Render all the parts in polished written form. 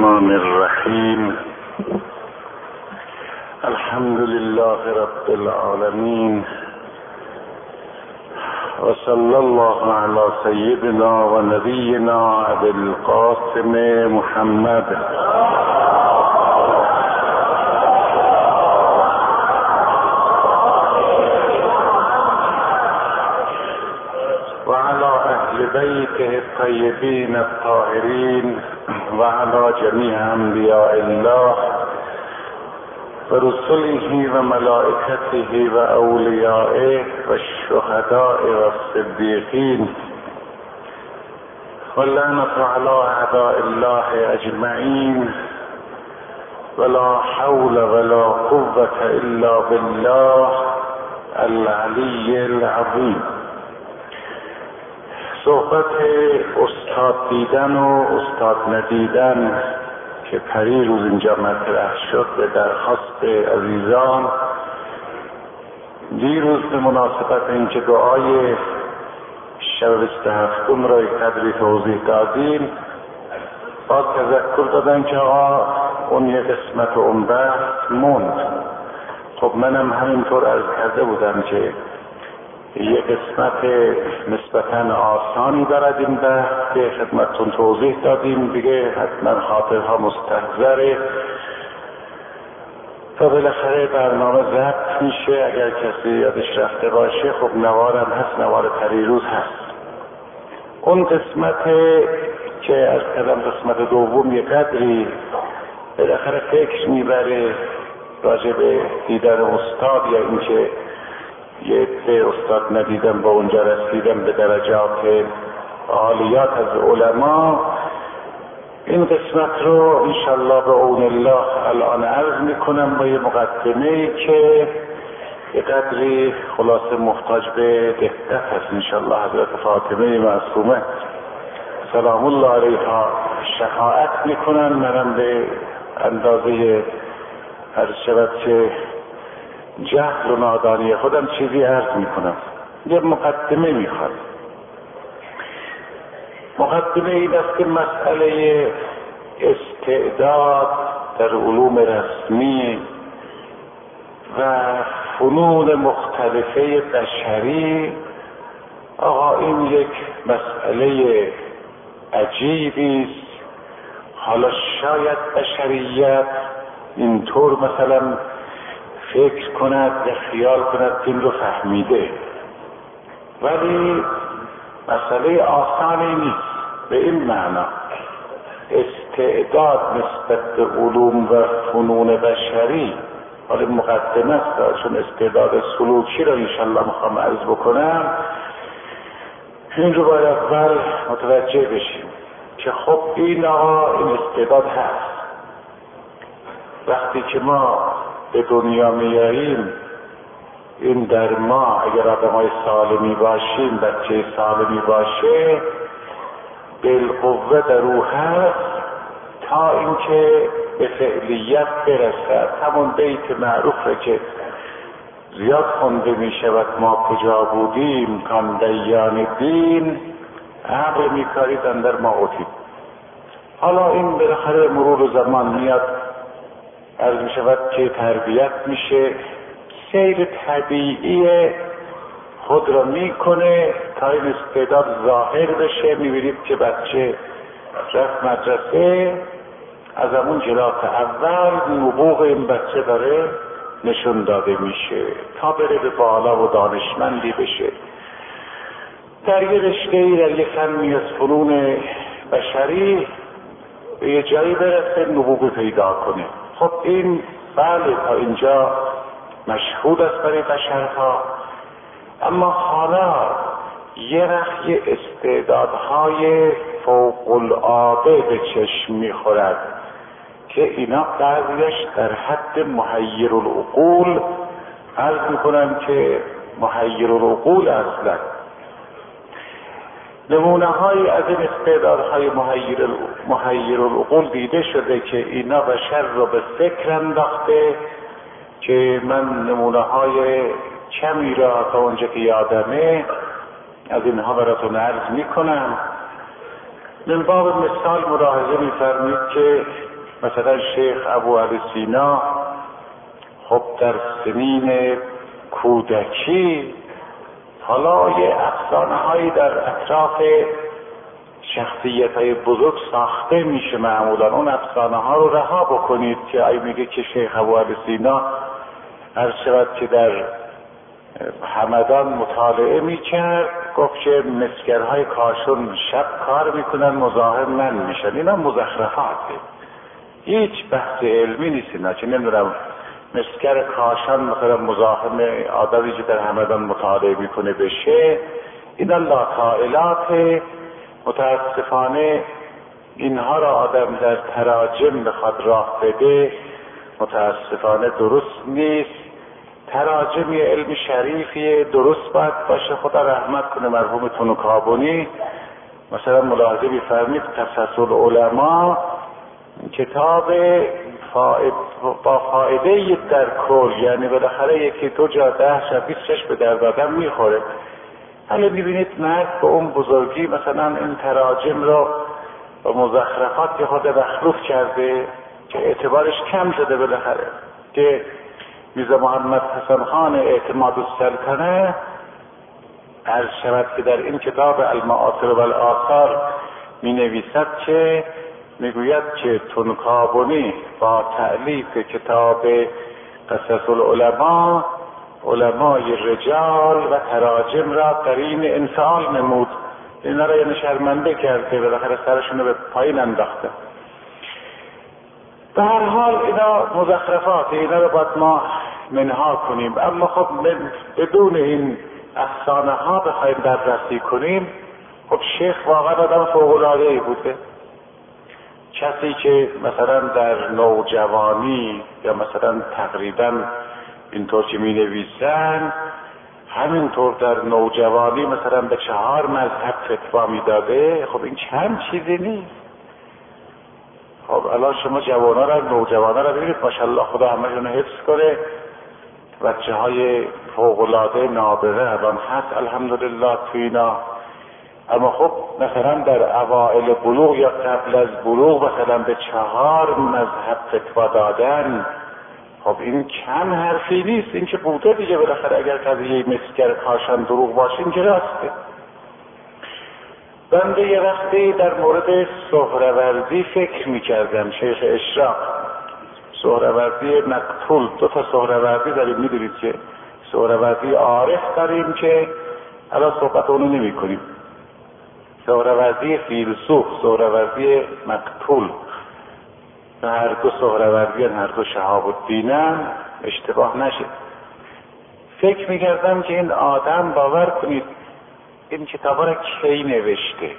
الرحمن الرحیم. الحمد لله رب العالمین و صلی الله علی سیدنا و نبینا ابی القاسم محمد و علی اهل بیته الطیبین الطاهرین و علی جمیع انبیاء الله و رسله و ملائکته و اولیائه و الشهداء و الصدیقین و لعنة علی اعداء الله اجمعین ولا حول ولا قوة الا بالله العلی العظیم. صحبت استاد دیدن و استاد ندیدن که پریروز اینجا مطرح شد به درخواست عزیزان، دیروز به مناسبت اینکه دعای شب 27 را یک قدری توضیح دادیم، باز تذکر دادن که آقا اون یه قسمت اون بحث موند. خب منم همینطور عرض کرده بودم که یه قسمت نسبتاً آسانی دارد این بحث که خدمتتون توضیح دادیم دیگه، حتما خاطرها مستحضره تا بالاخره برنامه ضبط میشه. اگر کسی یادش رفته باشه خب نوارم هست، نوار پریروز هست. اون قسمت که از کردم قسمت دوم یه قدری بالاخره فکر میبره راجع به دیدن استاد یا اینکه یه عده استاد ندیدم با اونجا رسیدم به درجات عالیات از علما. این قسمت رو انشالله به اون الله الان عرض میکنم با یه مقدمه‌ای که یه قدری خلاصه محتاج به دقت هست. انشالله حضرت فاطمه معصومه سلام الله علیها شفاعت میکنن، منم به اندازه هر شود که جهل و نادانی خودم چیزی عرض میکنم. یه مقدمه میخواد. مقدمه این است که مسئله استعداد در علوم رسمی و فنون مختلفه بشری، آقا این یک مسئله عجیبی است. حالا شاید بشریت اینطور مثلا فکر کند و خیال کند این رو فهمیده، ولی مسئله آسانی نیست. به این معنا استعداد نسبت به علوم و فنون بشری، حالا مقدمه است چون استعداد سلوکی رو انشالله میخوام عرض بکنم، این رو باید اول متوجه بشیم که خب این استعداد هست. وقتی که ما به دنیا میاییم، این در ما اگر آدمای سالمی باشیم، بچه سالمی باشه، بالقوه در او هست تا اینکه به فعلیت برسد. همون بیت معروفه که زیاد خونده میشود ما کجا بودیم کان دیان دین عقل میکاریدن در ما اوتیم. حالا این بالاخره مرور زمان میاد، عرض می شود که تربیت میشه، سیر طبیعی خود را میکنه تا این استعداد ظاهر بشه. میبینید که بچه رفت مدرسه، از همون جلات اول نبوغ این بچه داره نشون داده میشه تا بره به بالا و دانشمندی بشه. در یه رشته‌ای در یه فنی از فنون بشری به یه جایی برسه نبوغ پیدا کنه. خب این بله تا اینجا مشهود است برای بشرها، اما حالا یه استعدادهای فوق العاده به چشم میخورد که اینا بعضیش در حد محیر العقول، عرض میکنم که محیر العقول اصلا. نمونه های از این استعدادهای محیر العقول دیده شده که اینا بشر رو به فکر انداخته، که من نمونه های کمی را تا اونجا که یادمه از اینها براتون عرض میکنم. من باب مثال ملاحظه میفرمید که مثلا شیخ ابو علی سینا خب در سنین کودکی حالا یه افسانه هایی در اطراف شخصیت های بزرگ ساخته میشه. معمولا اون افسانه ها رو رها بکنید که ای میگه که شیخ ابو علی سینا هر شود که در همدان مطالعه میکرد، گفت که مسگرهای کاشون شب کار میکنن مزاحم من میشن. اینا مزخرفاته، هیچ بحث علمی نیست. اینا چه نمیدونم مسگر کاشان مثلا مزاحم آدمی که در همدان مطالعه میکنه بشه، اینا لاطائلات. متاسفانه اینها را آدم در تراجم بخواد راه بده متاسفانه درست نیست. تراجم یه علم شریفیه، درست باید باشه. خدا رحمت کنه مرحوم تونوکابونی مثلا ملاحظه بیفرمید قصص العلماء کتاب با فایده در کل، یعنی بالاخره یکی دو جا 10 شب 20 به درد آدم میخوره. حالا میبینید مرد به اون بزرگی مثلا این تراجم رو با مزخرفات که خود مخلوط کرده که اعتبارش کم شده. بالاخره که میرزا محمد حسن خان اعتماد السلطنه عرض شود که در این کتاب المآثر و الآثار می نویسد که میگوید که تونکابونی با تألیف کتاب قصص العلماء علمای رجال و تراجم را در این انفعال نمود. اینا را یعنی شرمنده کرد که بالاخره سرشون رو به پایین انداخته. به هر حال اینا مزخرفات، اینا رو باید ما منها کنیم. اما خب بدون این افسانه ها بخوایم بررسی کنیم، خب شیخ واقعا آدم فوق‌العاده‌ای بوده. کسی که مثلا در نوجوانی یا مثلا تقریبا اینطور که می نویسن همینطور در نوجوانی مثلا به 4 مذهب فتوا می داده. خب این چند چیزی نیست. خب الان شما جوانا را نوجوانا را ببینید ماشاءالله خدا همشون حفظ کنه، بچه های فوق‌العاده نابغه الان هست الحمدلله تو اینا. اما خب مثلا در اوائل بلوغ یا قبل از بلوغ مثلا به 4 مذهب فتوا دادن، خب این کم حرفی نیست. این که بوده دیگه بالاخره. اگر قضیه مسگر کاشان دروغ باشه این که راسته. بنده یه وقتی در مورد سهروردی فکر میکردم. شیخ اشراق سهروردی مقتول، 2 تا سهروردی داریم میدونید که سهروردی عارف داریم که الان صحبت اونو نمی کنیم، سهروردی فیلسوف، سهروردی مقتول. هر دو سهروردی هر دو شهاب الدینن، اشتباه نشه. فکر میکردم که این آدم باور کنید این کتابا را کی نوشته؟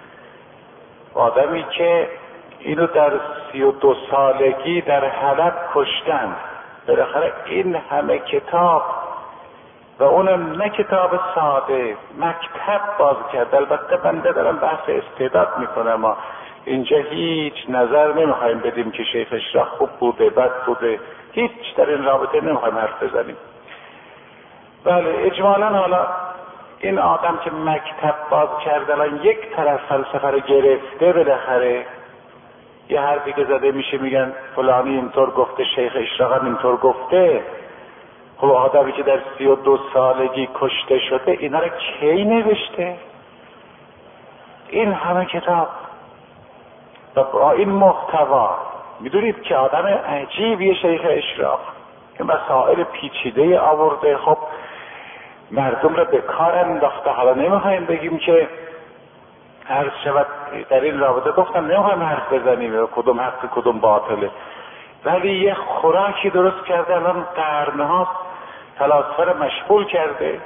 آدمی که اینو در 32 سالگی در حلب کشتن. بالاخره این همه کتاب و اونم نه کتاب ساده، مکتب باز کرد. البته بنده دارم بحث استعداد میکنم، ما اینجا هیچ نظر نمیخوایم بدیم که شیخ اشراق خوب بوده بد بوده، هیچ در این رابطه نمیخوایم حرف بزنیم. بله اجمالا حالا این آدم که مکتب باز کرد الان یک طرف فلسفه رو گرفته، بالاخره یه حرفی که زده میشه میگن فلانی اینطور گفته، شیخ اشراق هم اینطور گفته. خب آدمی که در 32 سالگی کشته شده اینا رو کی نوشته؟ این همه کتاب با این محتوا. میدونید که آدم عجیبیه شیخ اشراق، که مسائل پیچیده آورده. خب مردم رو به کار انداخته. حالا نمیخوایم بگیم که هر شود در این رابطه گفتم نمیخوایم حرف بزنیم کدوم حق کدوم باطله، ولی یه خوراکی درست کرده الان قرن‌هاست فلاسفه رو مشغول کرده.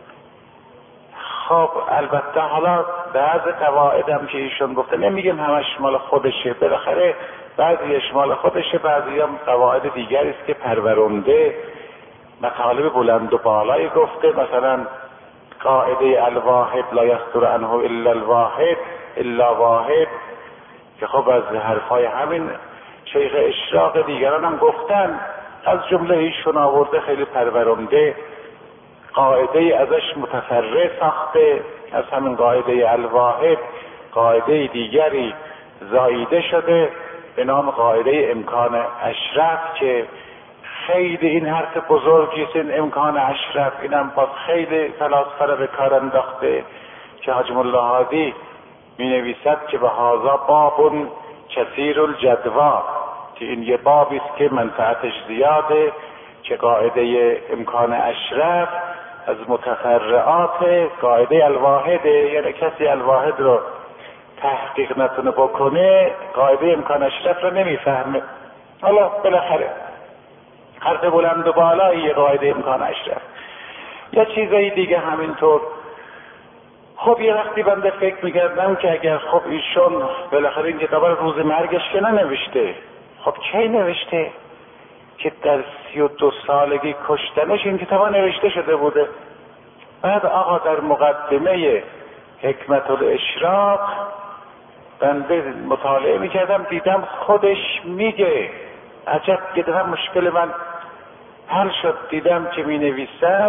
خب البته حالا بعض قواعد هم که ایشون گفته نمیگم همش مال خودشه، بالاخره بعضیش مال خودشه، بعضی هم قواعد دیگری است که پرورنده مطالب بلند و بالایی گفته. مثلا قاعده الواحد لا یصدر عنه الا الواحد الا واحد، که خب از حرفای همین شیخ اشراق دیگران هم گفتن، از جمله ایشون آورده خیلی پرورنده. قاعده ازش متفرع ساخته، از همین قاعده الواحد قاعده دیگری زاییده شده. به نام قاعده امکان اشرف که خیلی این حرف بزرگی است. این امکان اشرف اینم باز خیلی فلاسفه را به کار انداخته که حاجم الله هادی می نویسد که به هذا باب کثیر الجدوا، که این یه بابی است که منفعتش زیاده، که قاعده امکان اشرف از متفرعات قاعده الواحده، یعنی کسی الواحد رو تحقیق نتونه بکنه قاعده امکان اشرف رو نمیفهمه. حالا بالاخره حرف بلند و بالایی قاعده امکان اشرف. یا چیزایی دیگه همینطور. خب یه وقتی بنده فکر میکردم که اگر خب ایشون بالاخره این کتاب روز مرگش که ننوشته، خب کی نوشته؟ که در 32 سالگی کشتنش این کتاب نوشته شده بوده. بعد آقا در مقدمه حکمت الاشراق بنده مطالعه میکردم، دیدم خودش میگه، عجب دیدم مشکل من حل شد. دیدم که می نویسد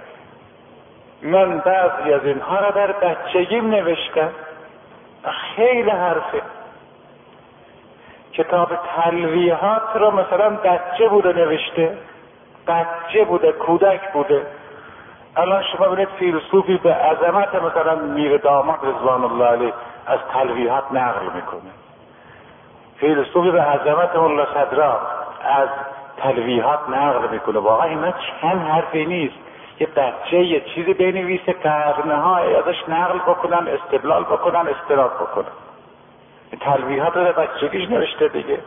من بعضی از اینها را در بچگیم نوشتم. خیلی حرفه. کتاب تلویحات رو مثلا بچه بوده نوشته، بچه بوده، کودک بوده. الان شما ببینید فیلسوفی به عظمت مثلا میر داماد رضوان الله علیه از تلویحات نقل میکنه، فیلسوفی به عظمت مولا صدرا از تلویحات نقل میکنه. واقعا اینا چند حرفی نیست. یه بچه یه چیزی بنویسه، قرنها ازش نقل بکنن، استدلال بکنن، استناد بکنن. تلویحات رو در بچگیش نوشته دیگه.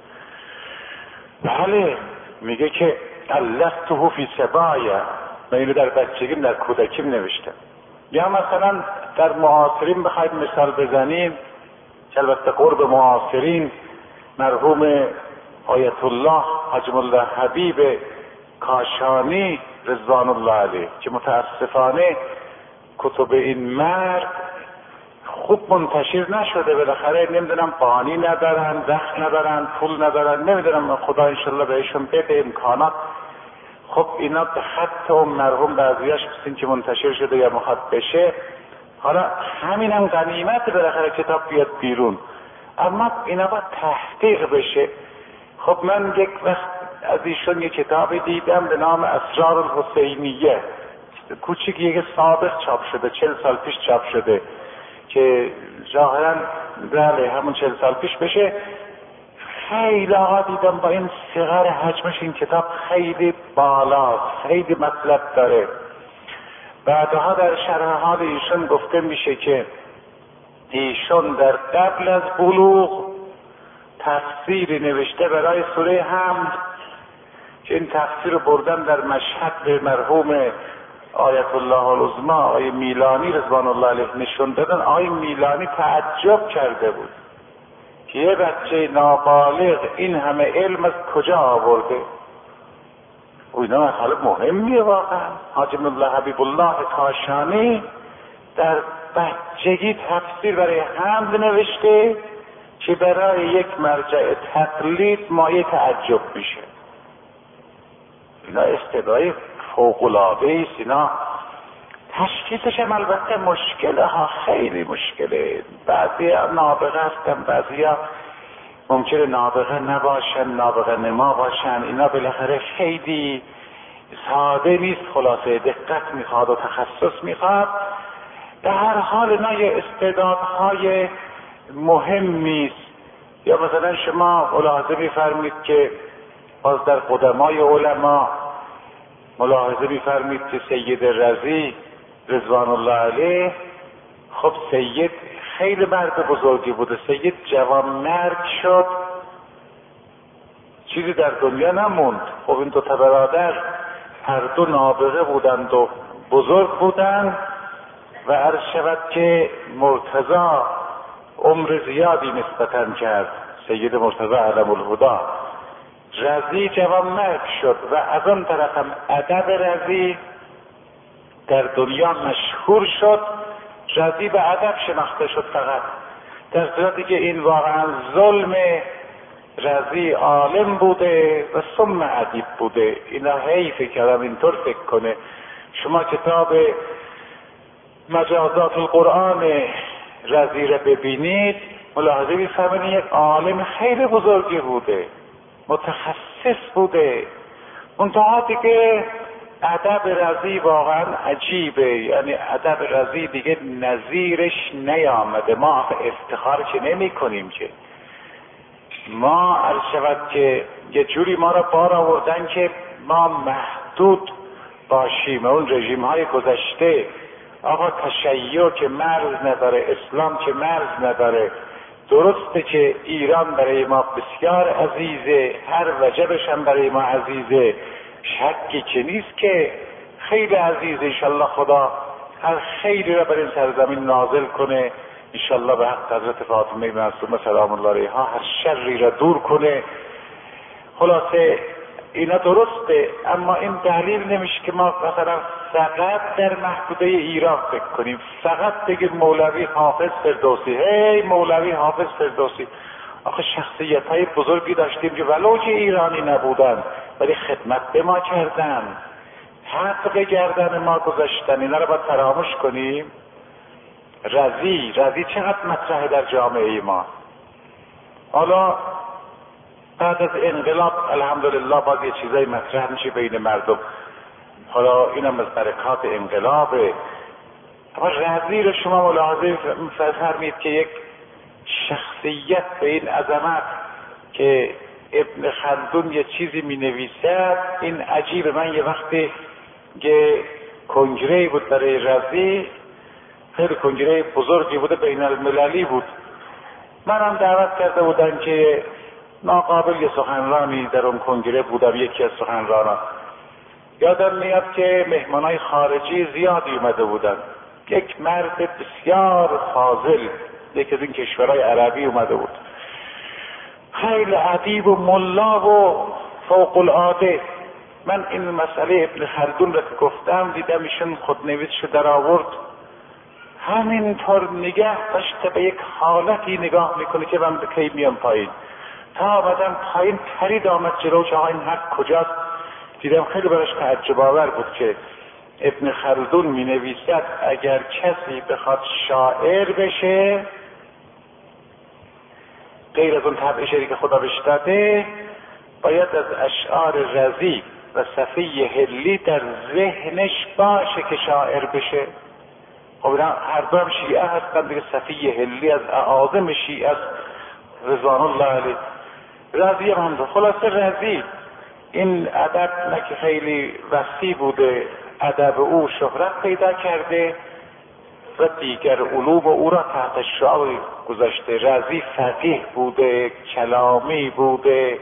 بله میگه که الفته فی سبایا، من اینو در بچگیم در کودکیم نوشتم. یا مثلا در معاصرین بخواید مثال بزنیم، که البته قرب معاصرین مرحوم آیت الله حاجم الله حبیب کاشانی رضوان الله علیه، که متاسفانه کتب این مرد خوب منتشر نشده. بالاخره نمیدونم بانی ندارن، وقت ندارن، پول ندارن، نمیدونم، خدا انشالله بهشون بده امکانات. خب اینا به خط اون مرحوم بعضیاش بسین که منتشر شده یا مخاط بشه. حالا همینم غنیمت، بالاخره کتاب بیاد بیرون، اما اینا باید تحقیق بشه. خب من یک وقت از ایشون یک کتاب دیدم به نام اسرار الحسینیه، کوچیک، یک سابق چاپ شده، 40 سال پیش چاپ شده، که ظاهرا بله همون 40 سال پیش بشه. خیلی ها دیدم با این صغر حجمش این کتاب خیلی بالاست، خیلی مطلب داره. بعدها در شرح حال ایشون گفته میشه که ایشون در قبل از بلوغ تفسیری نوشته برای سوره حمد، که این تفسیر رو بردن در مشهد به مرحوم آیت الله العظمی آقای میلانی رضوان الله علیه نشون دادن. آقای میلانی تعجب کرده بود که یه بچه نابالغ این همه علم از کجا آورده. و اینا مسئله مهمیه واقعا. حاجم الله حبیب الله کاشانی در بچگی تفسیر برای حمد نوشته که برای یک مرجع تقلید مایه تعجب میشه. اینا استدعای فوق‌العاده است. اینا تشخیصش هم البته مشکله ها، خیلی مشکله. بعضی ها نابغه هستن، بعضی ها ممکنه نابغه نباشن، نابغه نما باشن. اینا بالاخره خیلی ساده نیست، خلاصه دقت میخواد و تخصص میخواد. در هر حال اینا یه استعدادهای مهمی است. یا مثلا شما ملاحظه میفرمید که باز در قدمای علما ملاحظه میفرمید که سید رضی رضوان الله علیه، خب سید خیلی مرد بزرگی بوده، سید جوان مرد شد، چیزی در دنیا نموند. خب این دو تا برادر هر دو نابغه بودند و بزرگ بودند و عرض شود که مرتضی عمر زیادی نسبتاً کرد، سید مرتضی علم الهدی. رضی جوان مرد شد و از آن طرف هم ادب رضی در دنیا مشهور شد. رضی به ادب شناخته شد فقط، در صورتی که این واقعا ظلم. رضی عالم بوده و ثم ادیب بوده. اینا حیفه که آدم اینطور فکر کنه. شما کتاب مجازات القرآن رضی را ببینید، ملاحظه می‌فرمایید یک عالم خیلی بزرگی بوده، متخصص بوده، منتها دیگه ادب رضی واقعا عجیبه، یعنی ادب رضی دیگه نظیرش نیامده. ما افتخار چه نمی کنیم که ما عرض شود که یه جوری ما را بار آوردن که ما محدود باشیم. اون رژیم های گذشته، آقا تشیع که مرز نداره، اسلام که مرز نداره. درسته که ایران برای ما بسیار عزیزه، هر وجبش هم برای ما عزیزه، شکی که نیست که خیلی عزیزه. انشالله خدا هر خیلی را بر این سرزمین نازل کنه، انشالله به حق حضرت فاطمه معصومه سلام الله علیها هر شری را دور کنه. خلاصه اینا درسته، اما این دلیل نمیشه که ما مثلا فقط در محدوده ایران فکر کنیم، فقط بگیم مولوی حافظ فردوسی، هی مولوی حافظ فردوسی. آخه شخصیت های بزرگی داشتیم که ولو که ایرانی نبودن ولی خدمت به ما کردن، حق گردن ما گذاشتن. اینا رو باید فراموش کنیم. رضی چقدر مطرحه در جامعه ما. حالا بعد از انقلاب الحمدلله باز یه چیزای مطرح میشه بین مردم، حالا اینم از برکات انقلابه. اما رضی رو شما ملاحظه فرمید که یک شخصیت به این عظمت که ابن خلدون یه چیزی می نویسد، این عجیبه. من یه وقتی که کنگره بود برای رضی، خیلی کنگره بزرگی بوده، بین المللی بود، منم دعوت کرده بودن که ناقابل یه سخنرانی در اون کنگره بودم، یکی از سخنرانان. یادم میاد که مهمانای خارجی زیادی اومده بودن، یک مرد بسیار فاضل، یکی از این کشورهای عربی اومده بود، خیلی ادیب و ملا و فوق العاده. من این مسئله ابن خلدون را که گفتم دیدم ایشون خودنویسشو در آورد، همینطور نگه داشته، به یک حالتی نگاه میکنه که من به کی میام پایین. تا آمدم پایین پرید آمد جلو، چه این حق کجاست؟ دیدم خیلی براش تعجب آور بود که ابن خلدون می نویسد اگر کسی بخواد شاعر بشه، غیر از اون طبع شعری که خدا بهش داده، باید از اشعار رضی و صفی هلی در ذهنش باشه که شاعر بشه. خب هر دو هم شیعه هستن دیگه، صفی هلی از اعاظم شیعه است رضوان الله علیه، رضی هم دو. خلاصه رضی این ادب نه که خیلی وسیع بوده، ادب او شهرت پیدا کرده و دیگر علوم او را تحت شعار گذاشته. رضی فقیه بوده، کلامی بوده،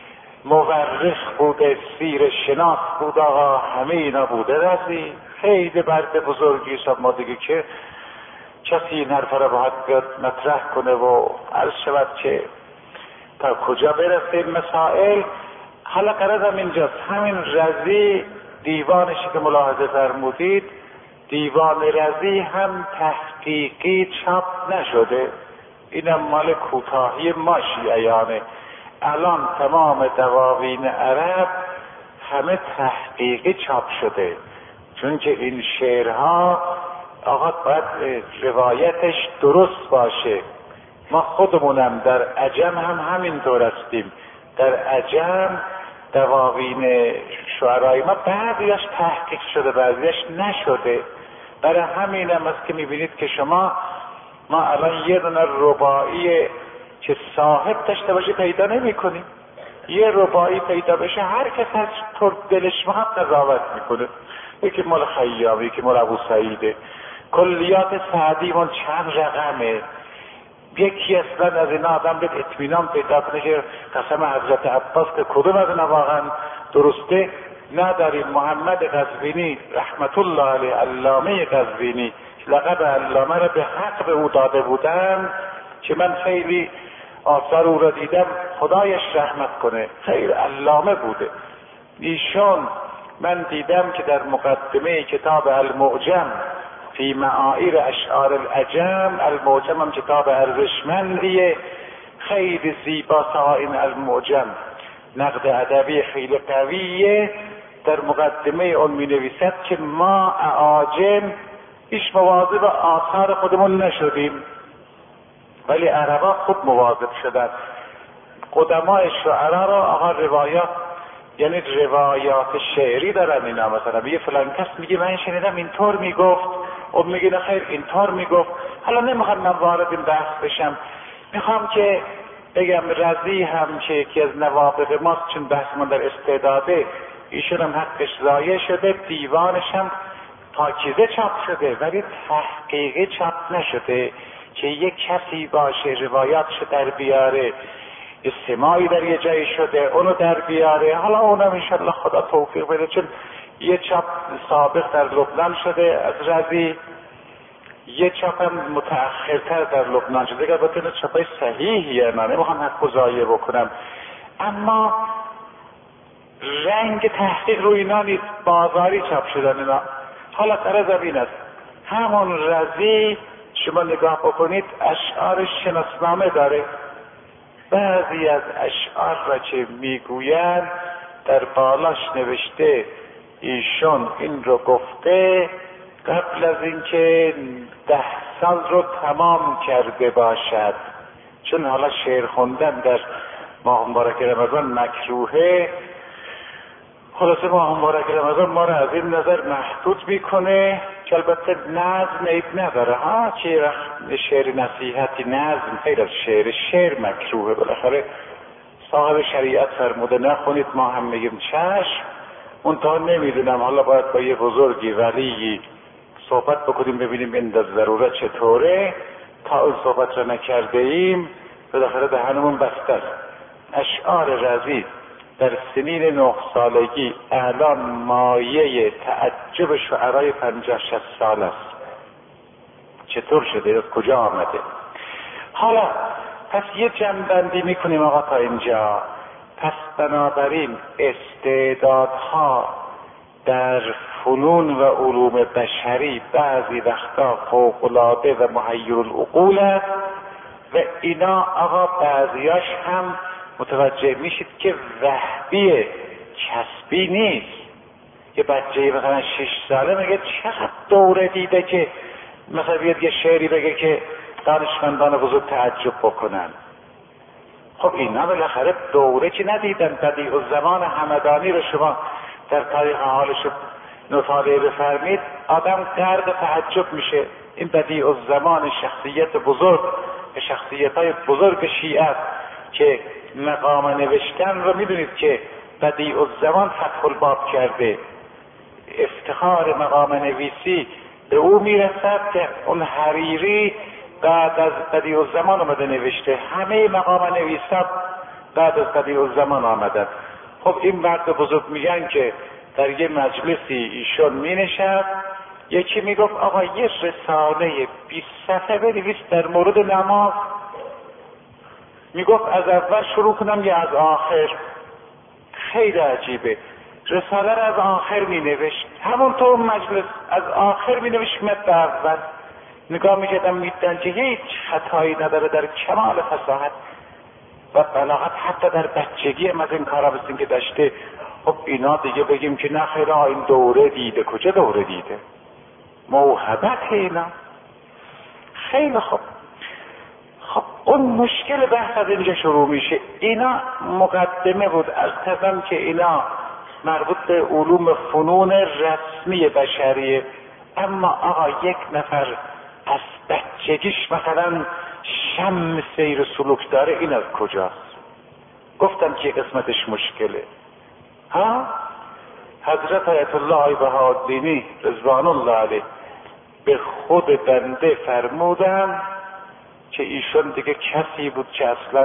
مورخ بوده، سیر شناس بوده، آقا همه اینا بوده. رضی خیلی مرد بزرگی است، ما دیگه که کسی این حرف را باید بیاد مطرح کنه و عرض شود که تا کجا برسه این مسائل. حالا قرارم اینجاست، همین رضی دیوانشی که ملاحظه فرمودید، دیوان رضی هم تحقیقی چاپ نشده، اینم مال کوتاهی ما شیعیانه. الان تمام دواوین عرب همه تحقیقی چاپ شده، چون که این شعرها آقا باید روایتش درست باشه. ما خودمونم در عجم هم همینطور هستیم، در عجم دواوین شعرهای ما بعضیش تحقیق شده بعضیش نشده. برای همینم است که میبینید که ما الان یه دونه رباعی که صاحب داشته باشه پیدا نمی کنیم. یه رباعی پیدا بشه هر کس از طور دلش میخواد قضاوت میکنه، یکی مال خیامی، یکی مال ابو سعیده. کلیات سعدی من چند رقمه، یکی اصلا از اینا آدم به اطمینان پیدا کنه که قسم حضرت عباس که کدوم از اینا واقعا درسته نداریم. محمد قزوینی رحمت الله علیه، علامه قزوینی، لقب علامه را به حق به او داده بودن که من خیلی آثار او را دیدم، خدایش رحمت کنه، خیلی علامه بوده ایشون. من دیدم که در مقدمه کتاب المعجم فی معایر اشعار العجم، المعجم هم کتاب ارزشمندیه، خیلی زیبا این المعجم، نقد ادبی خیلی قویه. در مقدمه اون می نویسد که ما اعاجم هیچ مواظب آثار خودمون نشدیم، ولی عربا خوب مواظب شدن. قدمای شعرا را آقا روایات، یعنی روایات شعری دارن اینا، مثلا یه فلان کس میگه من شنیدم اینطور میگفت، و میگه نه خیر اینطور میگفت. حالا نمیخوام من وارد این بحث بشم، میخوام که بگم رضی هم که یکی از نوابغ ماست، چون بحث من در استعداده، ایشون هم حقش ضایع شده، دیوانش هم پاکیزه چاپ شده ولی تحقیقی چاپ نشده که یک کسی باشه روایاتشو در بیاره، استماعی در یه جایی شده اونو در بیاره. حالا اونم انشالله خدا توفیق بده، چون یه چاپ سابق در لبنان شده از رضی، یه چاپ هم متأخرتر در لبنان شده که البته چاپای صحیحیه، من نمیخوام حق ضایع بکنم، اما رنگ تحقیق روی اینا نیست، بازاری چاپ شدن اینا. حالا غرضم این است، همون رضی شما نگاه بکنید اشعار شناسنامه داره، بعضی از اشعار را که میگویند در بالاش نوشته ایشون این رو گفته قبل از اینکه 10 سال رو تمام کرده باشد، چون حالا شعر خوندن در ماه مبارک رمضان مکروهه. خلاصه ماه مبارک رمضان ما را از این نظر محدود میکنه که البته نظم عیب نداره ها، چه شعر نصیحتی نظم غیر از شعر مکروهه، بالاخره صاحب شریعت فرموده نخونید، ما هم میگیم چشم. اون تا نمیدونم، حالا باید با یه بزرگی ولی صحبت بکنیم ببینیم این در ضرورت چطوره، تا اون صحبت را نکرده ایم بالاخره دهنمون بسته است. اشعار رضی در سنین 9 سالگی الان مایه تعجب شعرای 50-60 سال است. چطور شده؟ از کجا آمده؟ حالا پس یه جمع‌بندی میکنیم آقا تا اینجا. پس بنابراین استعدادها در فنون و علوم بشری بعضی وقتا فوق‌العاده و محیرالعقول است و اینا آقا بعضیاش هم متوجه میشید که وهبی کسبی نیست. یه بچه مثلا 6 ساله میگه چقدر دوره دیده که مثلا بیاد یه شعری بگه که دانشمندان بزرگ تعجب بکنن. خب اینا بالاخره دوره که ندیدن. بدیع الزمان همدانی رو شما در تاریخ حالش مطالعه بفرمید آدم غرق تعجب میشه. این بدیع الزمان شخصیت بزرگ و شخصیت‌های بزرگ شیعه که مقام نوشتن رو میدونید که بدیع الزمان فتح الباب کرده. افتخار مقام نویسی به او میرسد که اون حریری بعد از بدیع الزمان آمده نوشته. همه مقام نویسان بعد از بدیع الزمان آمدن. خب این مرد بزرگ میگن که در یه مجلسی ایشون مینشست، یکی میگفت آقا یه رساله 20 صفحه بنویس در مورد نماز. میگفت از اول شروع کنم یا از آخر؟ خیلی عجیبه، رساله را از آخر مینوشت، همونطور مجلس از آخر مینوشت مد اول. نگاه میکردم میدن که هیچ خطایی نداره در کمال فصاحت و بلاغت، حتی در بچگی هم از این کارا بستیم که داشته. خب اینا دیگه بگیم که نه خیلی این دوره دیده، کجا دوره دیده؟ موهبت اینا. خیلی خوب. خب اون مشکل بحث از اینجا شروع میشه. اینا مقدمه بود، از قدم که اینا مربوط به علوم فنون رسمی بشریه. اما آقا یک نفر از بچگیش مثلا شم سیر سلوک داره، این از کجاست؟ گفتم که قسمتش مشکله. ها؟ حضرت آیت الله بهاءالدینی رضوان الله علیه به خود بنده فرمودن که ایشون دیگه کسی بود که اصلا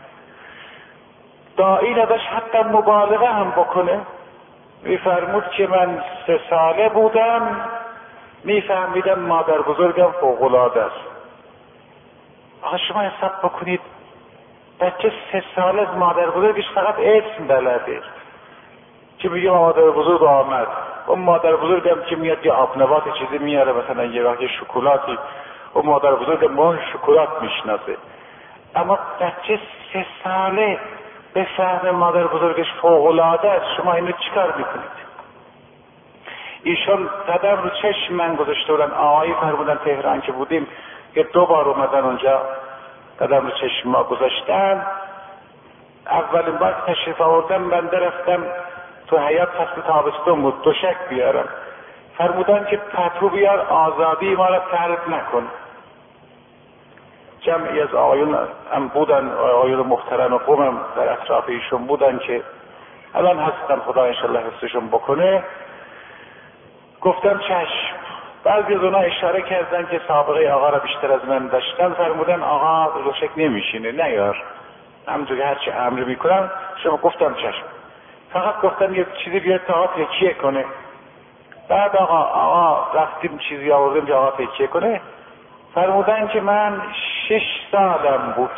داعی نداشت حتی مبالغه هم بکنه. میفرمود که من 3 ساله بودم میفهمیدم مادر بزرگم فوق‌العاده است. آقا شما حساب بکنید بچه 3 ساله از مادر بزرگش فقط اسم بلده که میگه مادر بزرگ آمد. اون مادر بزرگم که میاد یه آبنبات چیزی میاره، مثلا یه وقت شکلاتی، اون مادر بزرگ ما شکلات میشناسه. اما بچه 3 ساله به فهم مادر بزرگش فوق‌العاده است. شما اینو چیکار میکنید؟ ایشون قدم رو چشم من گذاشته بودن. آقایی فرمودن تهران که بودیم که 2 بار اومدن اونجا، قدم رو چشم ما گذاشتن. اولین بار که تشریف آوردم بنده رفتم تو حیاط، فصل تابستون بود، دوشک بیارم. فرمودن که پتو بیار آزادی ما را طلب نکن. جمعی از آقایون هم بودن، آقایون محترم و قومم در اطراف ایشون بودن که الان هستن، خدا انشالله حفظشون بکنه. گفتم چشم. بعضی از اونها اشاره کردن که سابقه آقا را بیشتر از من داشتن. فرمودن آقا روشک نمیشینه، نیار، همونجور که هرچی امر میکنم شما. گفتم چشم. فقط گفتم یه چیزی بیاد تا تکیه کنه. بعد آقا رفتیم چیزی آوردیم که آقا تکیه کنه. فرمودن که من 6 سالم بود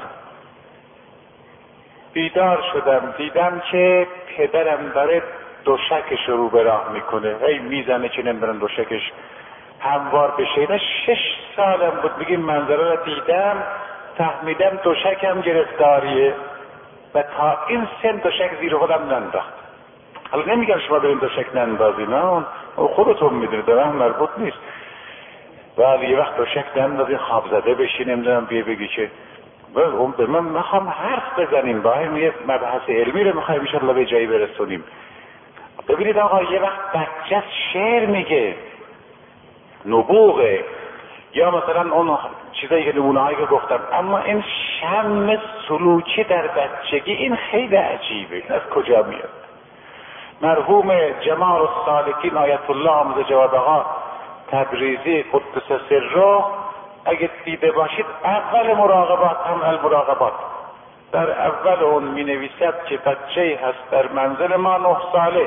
بیدار شدم دیدم که پدرم داره دوشکش رو به راه میکنه، هی میزنه که نمیدونم دوشکش هموار بشه. اینا 6 سالم بود. میگیم منظره رو دیدم فهمیدم دوشکم گرفتاریه و تا این سن دوشک زیر خودم ننداخت. حالا نمیگم شما برین دوشک نندازی، نه، اون خودتون میدونید، به من مربوط نیست. ولی یه وقت دوشک نندازی خواب زده بشی، نمیدونم بیا بگی که به من میخوام حرف بزنیم، با هم یه مبحث علمی رو میخوایم انشالله به جایی برسونیم. ببینید آقا، یه وقت بچه شعر میگه، نبوغه، یا مثلا اون چیزایی که نمونه هایی که گفتم، اما این شم سلوکی در بچگی این خیلی عجیبه. این از کجا میاد؟ مرحوم جمال السالکین آیت الله آموزه جواد آقا تبریزی قدس سره اگه دیده باشید، اول مراقبات هم المراقبات در اول اون می نویسد که بچه هست در منزل ما 9 ساله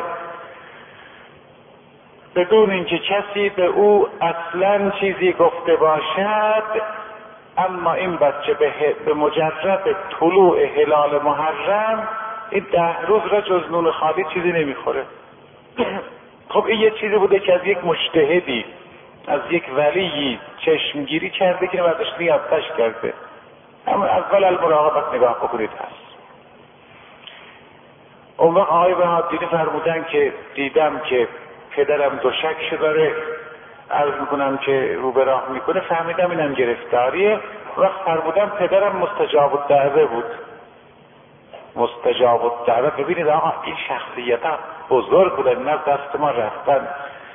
بدون اینکه کسی به او اصلا چیزی گفته باشد، اما این بچه به مجرد طلوع هلال محرم این 10 روز را جز نون خالی چیزی نمیخوره. خب این یه چیزی بوده که از یک مجتهدی، از یک ولی چشمگیری کرده که برداشت یادداشت کرده. اما اول المراقبت نگاه بکنید هست. اون وقت آقای بهادینی فرمودن که دیدم که پدرم دوشکش داره، عرض میکنم که رو به راه میکنه، فهمیدم اینم گرفتاریه. وقت فرمودن پدرم مستجاب الدعوه بود. مستجاب الدعوه. ببینید آقا این شخصیت ها بزرگ بودن، نه دست ما رفتن،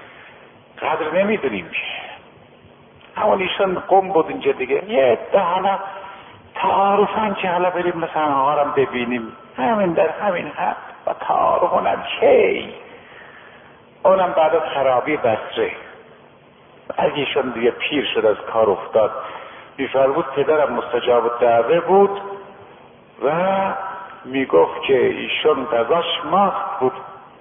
قدر نمیدونیم که. همون ایشون قم بود اینجا دیگه. یه عده حالا تعارفن که حالا بریم مثلا آقا رو ببینیم، همین در همین حد و تعارفونم کی، اونم بعد از خرابی بصره اگه ایشون دیگه پیر شد از کار افتاد. میفرمود پدرم مستجاب الدعوه بود و میگفت که ایشون غذاش ماست بود.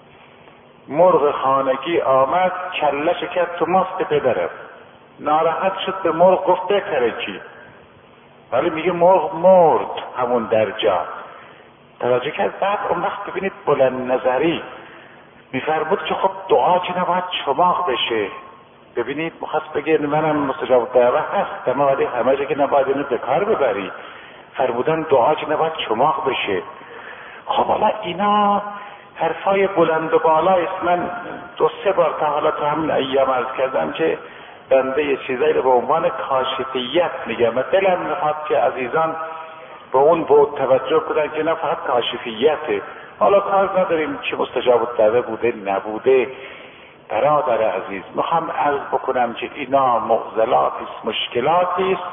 مرغ خانگی آمد کلش کرد تو ماست پدرم، ناراحت شد به مرغ گفت بکره چی، ولی میگه مرغ مرد همون در جا. توجه کرد. بعد اون وقت ببینید بلند نظری میفرمود که خب دعا که نباید چماق بشه. ببینید مخواست بگه منم مستجاب الدعوه هستم ولی همه جا که نباید اینو به کار ببری. فرمودن دعا که نباید چماق بشه. خب حالا اینا حرفای بلند و بالایست. من 2-3 بار تا حالا تو همین ایام عرض کردم که بنده یه چیزایی رو به عنوان کاشفیت میگم و دلم میخواد که عزیزان به اون بود توجه کنن که نه فقط کاشفیته. حالا کار نداریم چه مستجاب الدعوه بوده نبوده. برادر عزیز میخوام عرض بکنم که اینا معضلاتی است، مشکلاتی است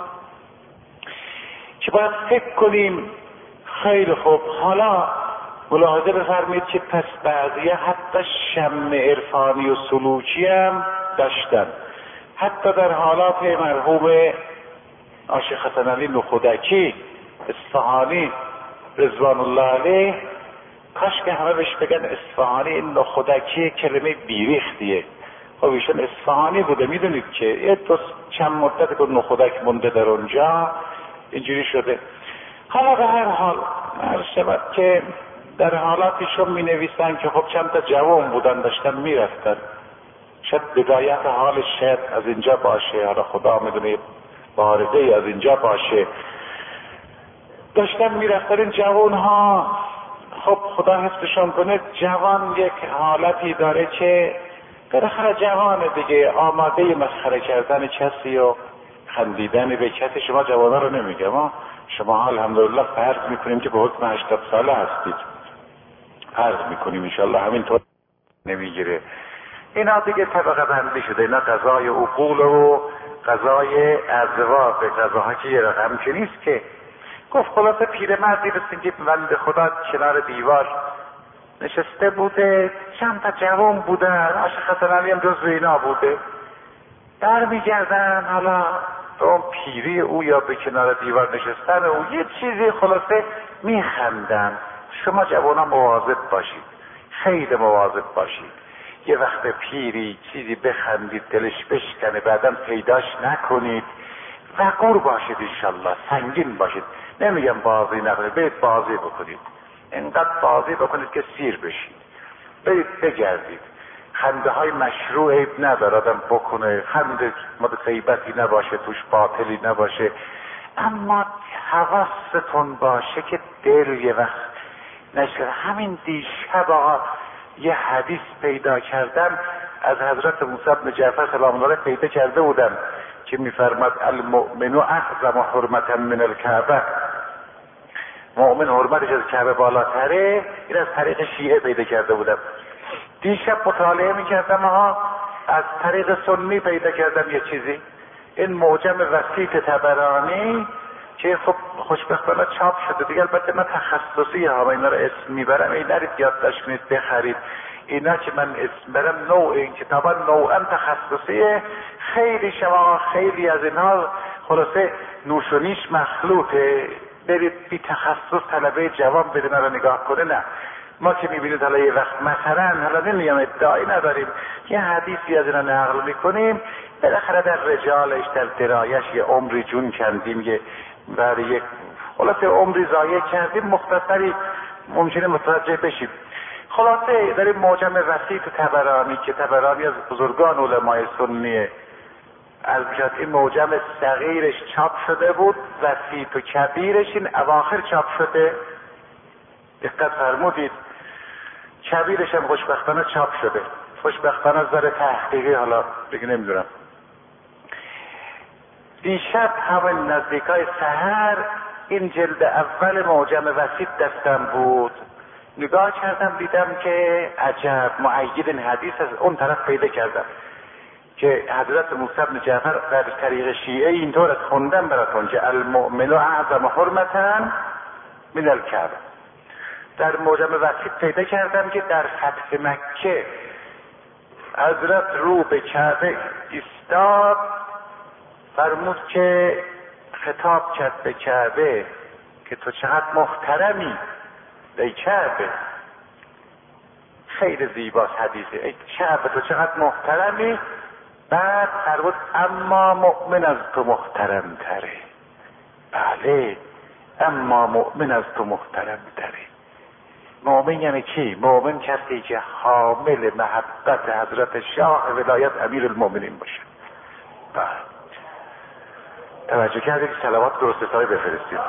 که باید فکر کنیم. خیلی خوب، حالا ملاحظه بفرمایید که پس بعضی حتی شم عرفانی و سلوکی هم داشتن. حتی در حالات مرحوم عاشق حسن علی نخودکی اصفهانی رضوان الله علیه، کاش که همه بهش بگن اصفهانی، این نخودکی کلمه بیریختیه. خب ایشون اصفهانی بوده، میدونید که یه چند مدت که نخودک مونده در اونجا اینجوری شده. حالا به هر حال عرض شود که در حالاتیشون می نویسن که خب چند تا جوان بودن داشتن میرفتن، شاید بدایت حالش شاید از اینجا باشه، حالا خدا میدونه بارده از اینجا باشه، داشتن میرفتن این جوان ها. خب خدا حفظشون کنه. جوان یک حالتی داره که بالاخره جوان دیگه آماده مسخره کردن کسی و خندیدن به کسی. شما جوانا رو نمیگم، شما الحمدلله فرض میکنیم که به حکم 80 ساله هستید، فرض میکنیم انشالله همینطور نمیگیره. اینا دیگه طبقه بندی شده، اینا قضای عقول و قضای ازواج، قضاها که یه رقم که نیست که. گفت خلاصه پیرمردی رسید که بنده خدا کنار دیوار نشسته بوده، چند تا جوان بودن، عاشق حسن علی هم جزو اینا بوده، برمیگردن حالا به اون پیری او یا به کنار دیوار نشستن او یه چیزی خلاصه میخندن. شما جوانا مواظب باشید، خیلی مواظب باشید. یه وقت پیری چیزی بخندید دلش بشکنه بعدم پیداش نکنید، وقور باشید انشالله، سنگین باشید. نمیگم بازی نکنید، برید بازی بکنید، اینقدر بازی بکنید که سیر بشید، برید بگردید. خنده های مشروع عیب نداره آدم بکنه، خنده غیبتی نباشه توش، باطلی نباشه، اما حواستون باشه که دل یه وقت نشکره. همین دیشب آقا یه حدیث پیدا کردم از حضرت موسی بن جعفر سلام الله پیدا کرده بودم که میفرماد المؤمن اعظم حرمتا من الکعبه، مؤمن حرمتش از کعبه بالاتره. این از طریق شیعه پیدا کرده بودم. دیشب مطالعه میکردم از طریق سنی پیدا کردم یه چیزی، این معجم وسیط طبرانی که خب خوشبختانه چاپ شده دیگه. البته من تخصصی ها اینا رو اسم میبرم، این نرید یادداشت کنید بخرید. اینا که من اسم برم نوع این کتابا نوعا تخصصیه، خیلی شما خیلی از اینها خلاصه نوشونیش مخلوطه، برید بی تخصص طلبه جوان بدون رو نگاه کنه. نه، ما که میبینید حالا یه وقت مثلا حالا نمیگم ادعایی نداریم یه حدیثی از اینا نقل میکنیم، بالاخره در رجالش در درایش یه عمری جون کندیم، یه برای یک خلاصه عمری ضایع کردیم، مختصری ممکنه متوجه بشیم. خلاصه داریم معجم وسیط طبرانی که طبرانی از بزرگان علمای سنیه، از بیاد این معجم صغیرش چاپ شده بود، وسیط و کبیرش این اواخر چاپ شده، دقت فرمودید. کبیرش هم خوشبختانه چاپ شده، خوشبختانه از در تحقیقی حالا دیگه نمیدونم. دیشب همین نزدیکای سحر این جلد اول معجم وسیط دستم بود، نگاه کردم دیدم که عجب مؤید این حدیث از اون طرف پیدا کردم که حضرت موسی بن جعفر در طریق شیعه اینطور از خوندم براتون که المؤمن اعظم حرمتا من الکعبه. در معجم وسیط پیدا کردم که در فتح مکه حضرت رو به کعبه ایستاد، فرمود که خطاب کرد به کعبه که تو چقدر محترمی ای کعبه، خیلی زیباست حدیثه، ای کعبه تو چقدر محترمی. بعد فرمود اما مؤمن از تو محترم تره. بله، اما مؤمن از تو محترم تره. مؤمن یعنی کی؟ مؤمن کسی که حامل محبت حضرت شاه ولایت امیر المؤمنین باشه. بله، توجه کردید که صلوات درستایی بفرستید.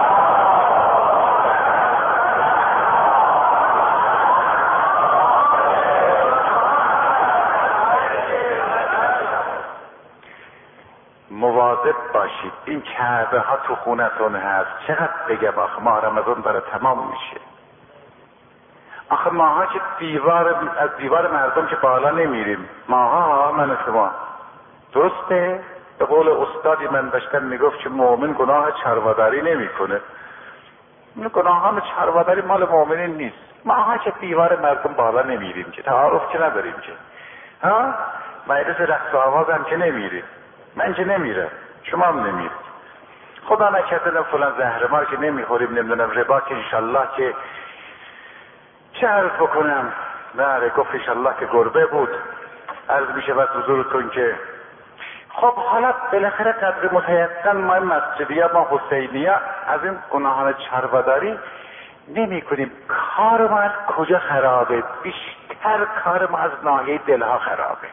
مواظب باشید، این کعبه ها تو خونتون هست. چقدر بگم آخه ماه رمضان برای تمام میشه. آخه ماها که از دیوار مردم که بالا نمیریم، ماها من شما درسته؟ به قول استادی من داشتم میگفت که مؤمن گناه چرواداری نمیکنه. این گناهان چرواداری مال مؤمنین نیست. ماها که دیوار مردم بالا نمیریم که تعارف که نداریم که ها، مجلس رقص و آواز هم که نمیریم، من که نمیرم، شما هم نمیرید. خدا نکرده فلان زهرمار که نمیخوریم، نمیدونم ربا که انشالله که چه عرض بکنم. بله گفت انشالله که گربه بود. عرض میشه بس حضورتون که خب حالا بالاخره قدر متیقن ما مسجدی ها ما حسینی ها از این گناهان چرواداری نمی کنیم. کار ما از کجا خرابه؟ بیشتر کار ما از ناحیه دلها خرابه.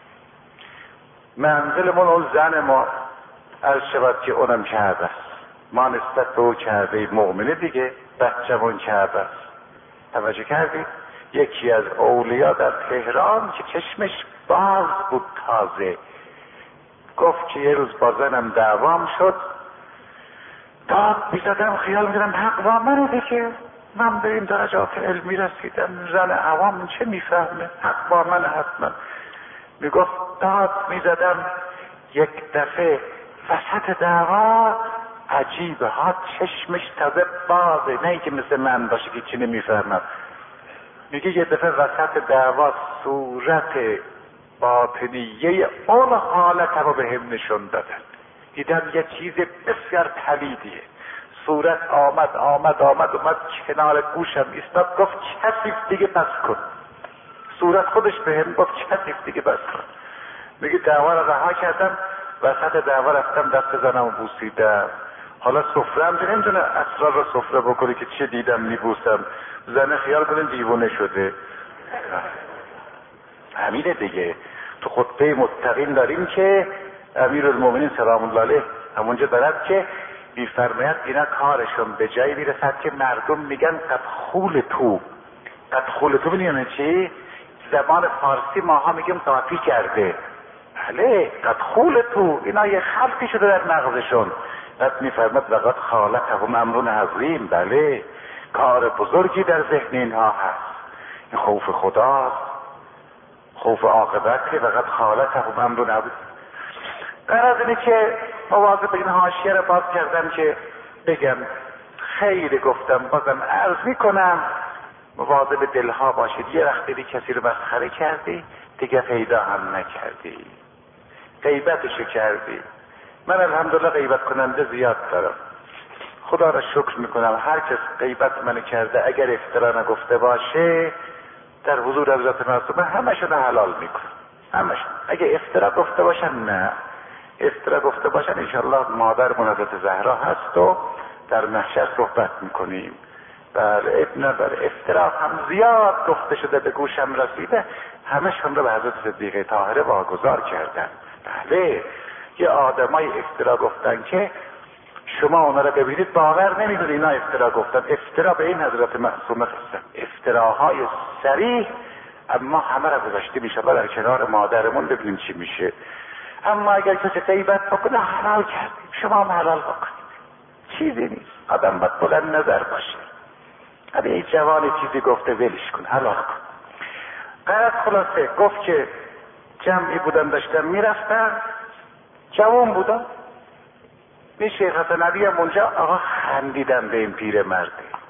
منزلمون اون زن ما عرض شود که اونم کعبه است، ما نسبت به او کعبه مؤمنه دیگه، بچه‌مون کعبه است. توجه کردید؟ یکی از اولیا در تهران که چشمش باز بود تازه، گفت که یه روز با زنم دعوام شد، داد میزدم، خیال میکردم حق با منه دیگه، من به این درجات علمی رسیدم، زن عوام چه میفهمه، حق با من حتما. میگفت داد میزدم، یک دفعه وسط دعوا عجیبه ها چشمش تازه بازه، نه اینکه مثل من باشه که چی نمیفهمم. میگه یه دفعه وسط دعوا صورت باطنیه اون حالت رو به هم نشون دادن. دیدم یه چیز بسیار پلیدیه. صورت آمد کنار گوشم ایستاد، گفت کثیف دیگه بس کن. صورت خودش به هم گفت کثیف دیگه بس کن. میگه دعوا رو رها کردم، وسط دعوا رفتم دست زنم و بوسیدم. حالا سفرم که نمیتونه اسرار رو سفره بکنه که چه دیدم میبوسم، زنه خیال کنیم دیوونه شده. همینه دیگه. تو خطبه متقین داریم که امیرالمومنین سلام الله علیه همونجا دارد که میفرماید اینا کارشون به جایی میرسد که مردم میگن قد خول تو میگن چی؟ زبان فارسی ماها میگیم قاطی کرده. بله قد خول تو، اینا یه خلقی شده در مغزشون. بعد میفرماید وقت خالقهم امر عظیم. بله کار بزرگی در ذهن اینها هست، این خوف خداست، خوف عاقبت که وقت خالقهم امر عظیم. غرض اینه که مواظب این حاشیه رو باز کردم که بگم خیلی گفتم، بازم عرض میکنم مواظب دلها باشید. یه وقت دیدی کسی رو مسخره کردی دیگه پیدا هم نکردی، غیبتشو کردی. من الحمدلله غیبت کننده زیاد دارم، خدا را شکر میکنم. هر کس غیبت من کرده اگر افترا نگفته باشه در حضور حضرت معصومه همشون حلال میکنم، همشون. اگه افترا گفته باشن نه، افترا گفته باشن انشالله مادر حضرت زهرا هست و در محشر صحبت میکنیم. بله ابن بر افترا هم زیاد گفته شده، به گوشم رسیده، همشون رو به حضرت صدیقه طاهره واگذار کردن. بله یه آدمای افترا گفتن که شما اونا رو ببینید باور نمیدونید اینا افترا گفتن. افترا به این حضرت معصومه هستن، افتراهای صریح، اما همه رو گذاشته میشه در کنار مادرمون ببینیم چی میشه. اما اگر کسی غیبت بکنه حلال کردیم، شما هم حلال بکنید، چیزی نیست. آدم باید بلند نظر باشه. اگه این جوان چیزی گفته ولش کن، حلال کن. قرد خلاصه گفت که جمعی بودن داشتن میرفتن، جوان بودن. این شیخ حسن علی هم اونجا، آقا خندیدن به این پیر مرده.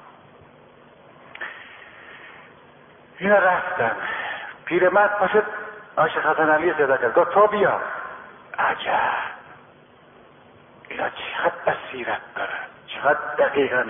اینا رفتن، پیر مرد پاشد شیخ حسن علی صدا کرد، گفت تو بیا. عجب اینا چقدر بصیرت دارن، چقدر دقیقن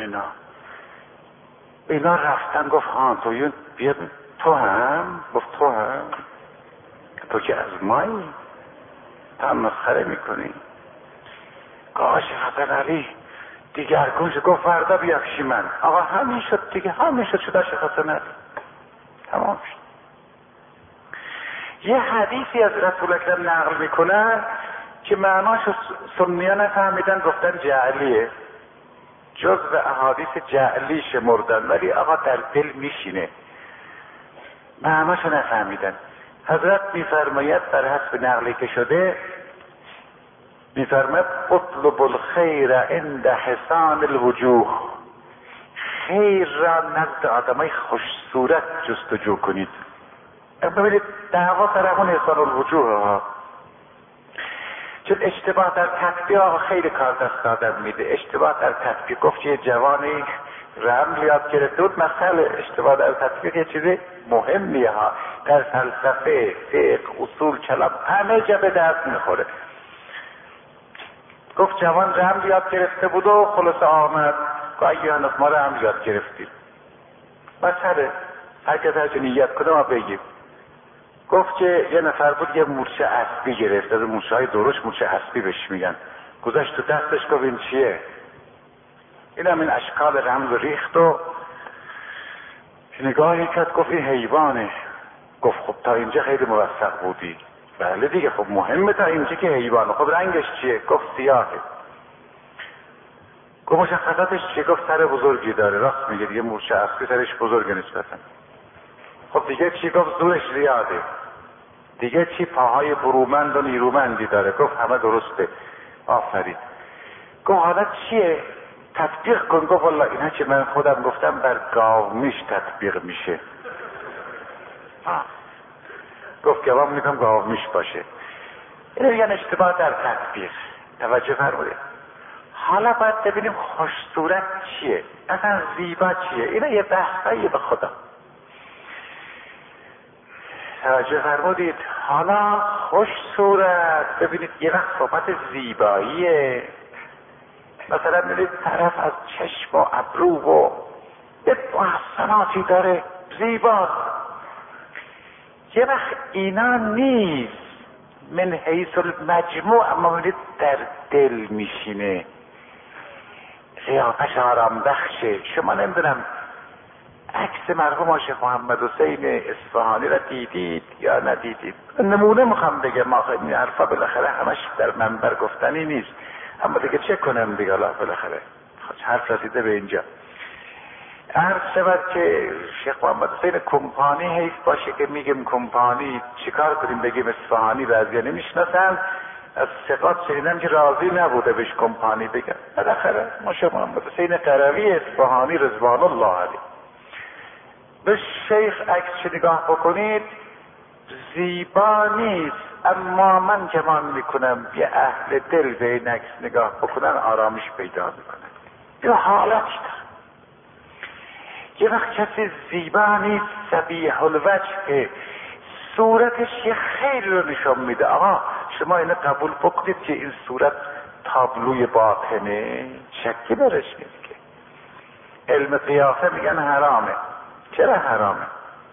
اینا رفتن. گفت ها تو بیا، تو هم؟ گفت تو هم؟ تو که از مایی، تو هم مسخره میکنی. شیخ حسن علی دیگرگون شد، گفت فردا بیا پیش من. آقا همین شد دیگه، همین شد شیخ حسن علی، تمام شد. یه حدیثی از رسول اکرم نقل میکنن که معناش سنی‌ها نفهمیدن، گفتن جعلیه، جزو احادیث جعلی شمردن، ولی آقا در دل میشینه، معناشو نفهمیدن. حضرت میفرماید در حسب نقلی که شده، میفرماید اطلب الخیر عند حسان الوجوه، خیر را نزد آدمای خوش صورت جستجو کنید. ببینید دعوا سر همون حسان الوجوه ها، چون اشتباه در تطبیق خیلی کار دست آدم میده. اشتباه در تطبیق، گفت یه جوانی رمل یاد گرفته بود، مسئله اشتباه در تطبیق یه چیز مهمیه ها، در فلسفه، فقه، اصول، کلام همه جا به درد میخوره. گفت جوان رمل یاد گرفته بود و خلاص آمد، گاهی هنوز ما رمل یاد گرفتیم، مسئله هر کس هرچه نیت کنه ما بگیم. گفت که یه نفر بود یه مورچه اسبی گرفت، از مورچه های درشت مورچه اسبی بهش میگن، گذاشت تو دستش، گفت این چیه؟ این هم این اشکال رمل ریخت و نگاهی کرد، گفت این حیوانه. گفت خب تا اینجا خیلی موفق بودی. بله دیگه خب مهمه تا اینجا که حیوانه. خب رنگش چیه؟ گفت سیاهه. گفت مشخصاتش چیه؟ گفت سر بزرگی داره. راست میگه دیگه، مورچه اسبی سرش بزرگه نسبتا. خب دیگه چی؟ گفت زورش زیاده. دیگه چی؟ پاهای برومند و نیرومندی داره. گفت همه درسته، آفرین. گفت حالا چیه؟ تطبیق کن. گفت والله اینا که من خودم گفتم بر گاومیش تطبیق میشه. گفت که من میگم گاومیش باشه. این میگن اشتباه در تطبیق. توجه فرمودید. حالا باید ببینیم خوش صورت چیه، اصلا زیبا چیه. اینا یه بحثاییه به خدا. توجه فرمودید. حالا خوش صورت ببینید یه وقت صحبت زیباییه، مثلا ببینید طرف از چشم و ابرو و یه محسناتی داره زیبا. یه وقت اینا نیست من حیث المجموع، اما ببینید در دل میشینه، قیافش آرام بخشه. شما نمیدونم عکس مرحوم شیخ محمد حسین اصفهانی را دیدید یا ندیدید؟ نمونه میخوام بگم، ما این حرفا بالاخره همش در منبر گفتنی نیست، اما دیگه چه کنم دیگه، الله بالاخره حرف رسیده به اینجا. عرض شود که شیخ محمد حسین کمپانی حیث باشه که میگم کمپانی، چیکار کنیم بگیم اصفهانی؟ بعضیا نمیشناسن. از ثقات شنیدم که راضی نبوده بهش کمپانی بگم. بالاخره ما شیخ محمد حسین قروی اصفهانی رضوان الله علیه، به شیخ عکس نگاه بکنید زیبا نیست، اما من گمان میکنم یه اهل دل به این عکس نگاه بکنن آرامش پیدا میکنن. یه حالتی داره. یه وقت کسی زیبا نیست، صبیح الوجه، صورتش یه خیلی رو نشون میده. آقا شما اینو قبول بکنید که این صورت تابلوی باطنه، شکی درش نیست که. علم قیافه میگن حرامه. چرا حرامه؟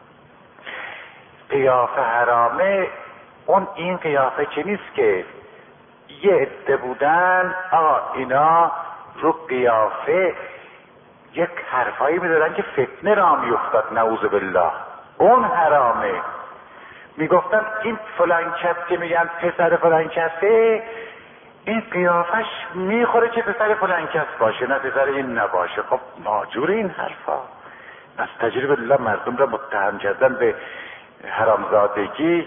قیافه حرامه اون این قیافه که نیست که یه عده بودن اینا رو قیافه یک حرفایی میدادن که فتنه را میافتاد، نعوذ بالله. اون حرامه. میگفتن این فلان کس که میگن پسر فلان کسه، این قیافش میخوره که پسر فلان کس باشه، نه پسر این نباشه. خب ناجور این حرفا. از تجربه الله مردم را متهم کردن به حرامزادگی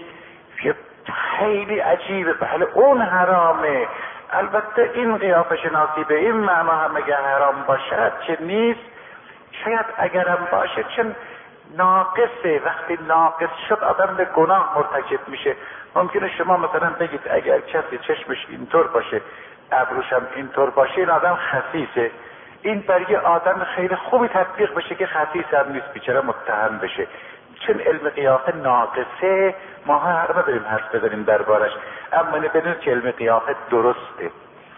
خیلی عجیبه. بله اون حرامه. البته این قیافه شناسی به این معنا هم اگر حرام باشد که نیست، شاید اگرم باشه چون ناقصه. وقتی ناقص شد آدم به گناه مرتکب میشه. ممکنه شما مثلا بگید اگر کسی چشمش اینطور باشه، ابروش هم اینطور باشه، این آدم خسیسه. این برای آدم خیلی خوبی تطبیق بشه که خسیس هم نیست، بیچاره متهم بشه. چون علم قیافه ناقصه، ما حرف بریم حرف بزنیم دربارش، اما بدونید که علم قیافه درسته.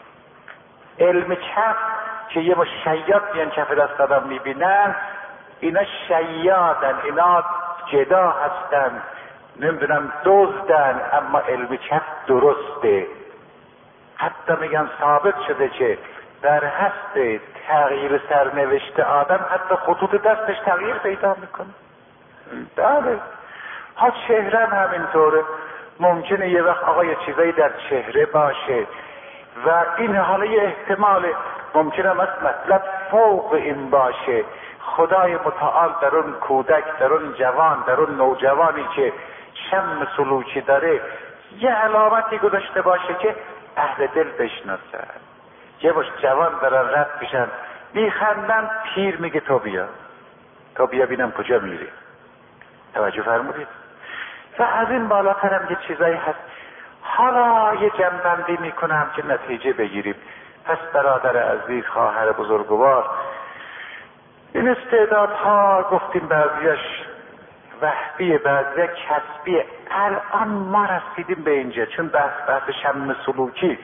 علم کف که یه با شیاد میان کف دست آدم میبینن، اینا شیادن، اینا جدا هستن، نمیدونم دزدن، اما علم کف درسته. حتی میگن ثابت شده که در هست تغییر سرنوشت آدم حتی خطوط دستش تغییر پیدا میکنه. بله. ها چهره هم همینطوره. ممکنه یه وقت یه چیزایی در چهره باشه و این حالا یه احتمال ممکنه مطلب فوق این باشه. خدای متعال در اون کودک، در اون جوان، در اون نوجوانی که شم سلوکی داره یه علامتی گذاشته باشه که اهل دل بشناسن. یه باش جوان دارن رد میشن میخندن، پیر میگه تو بیا بینم کجا میری. توجه فرمودید؟ و از این بالاتر هم یه چیزایی هست. حالا یه جنبندی میکنم که نتیجه بگیریم. پس برادر عزیز، خواهر بزرگوار، این استعدادها گفتیم بعضیش وهبی، بعضی کسبی. الان ما رسیدیم به اینجا چون بحث شم سلوکی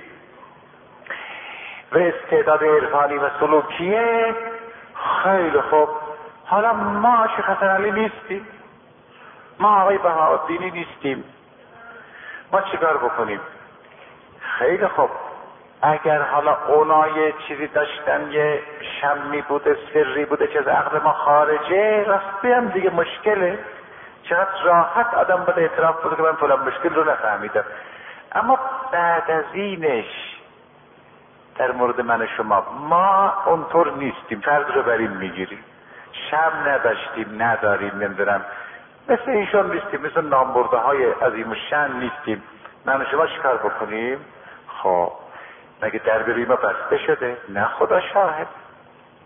و استعداد عرفانی و سلوکیه. خیلی خوب، حالا ما شیخ حسن علی نیستیم، ما آقای بهاءالدینی نیستیم، ما چیکار بکنیم؟ خیلی خوب، اگر حالا اونا یه چیزی داشتن، یه شمی بوده، سری بوده که از عقل ما خارجه، راستی هم دیگه مشکله. چقدر راحت آدم باید اعتراف بوده که من فلان مشکل رو نفهمیدم. اما بعد از اینش در مورد من شما ما اونطور نیستیم، فرض رو بر این میگیریم. شم نداشتیم، نداریم، نمیدونم مثل ایشون نیستیم، مثل نامبرده های عظیم الشأن نیستیم. من شما چیکار بکنیم؟ خب مگه دربروی ما بسته شده؟ نه خدا شاهد.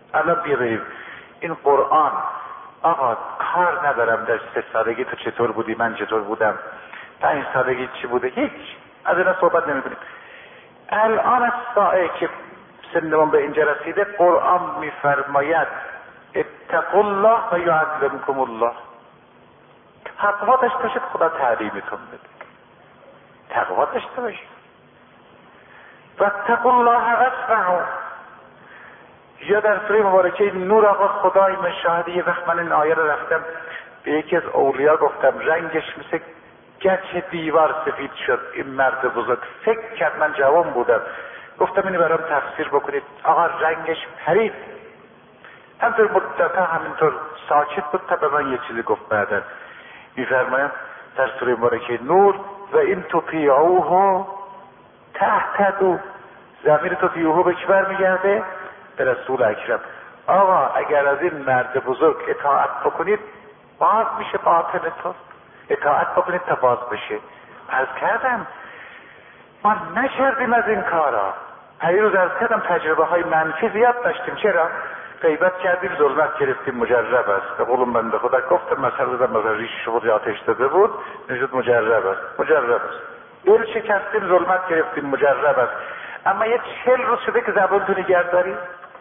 الان بیاریم این قرآن. آقا کار ندارم در 3 سالگی تو چطور بودی، من چطور بودم، 5 سالگی چی بوده، هیچ از اینا صحبت نمی کنیم. الان از ساعه که سنمون به اینجا رسیده قرآن میفرماید اتقوا الله و یعلمکم الله. تقوا داشته باشید خدا تعلیمتون بده. تقوا داشته باشید. و اتقوا الله واسمعوا. یا در سوره مبارکه نور آقا خدای مشاهده، یه وقت من این آیه رو رفتم به یکی از اولیا گفتم رنگش مثل گچ دیوار سفید شد این مرد بزرگ. فکر کرد من جوان بودم، گفتم اینو برام تفسیر بکنید. آقا رنگش پرید. همطور مدتا همینطور ساکت بود تا به من یه چیزی گفت. بعدن میفرمایم در سوره مبارکه نور و این تطیعوه تهتدوا. ضمیر تطیعوه به کی برمیگرده؟ به رسول اکرم. آقا اگر از این مرد بزرگ اطاعت بکنید باز میشه باطنتون. اطاعت بکنید تا باز بشه. عرض کردم ما نکردیم از این کارا. هر روز عرض کردم تجربه های منفی زیاد داشتیم. چرا؟ غیبت کردیم، ظلمت گرفتیم، مجرب است. به قول من به خدا گفتم مثلا مثلا ریش بود آتش داده بود نشد مجرب است. مجرب است. دل شکستیم، ظلمت گرفتیم، مجرب است. اما یه 40 روز شده که زبانتون نگه دارید.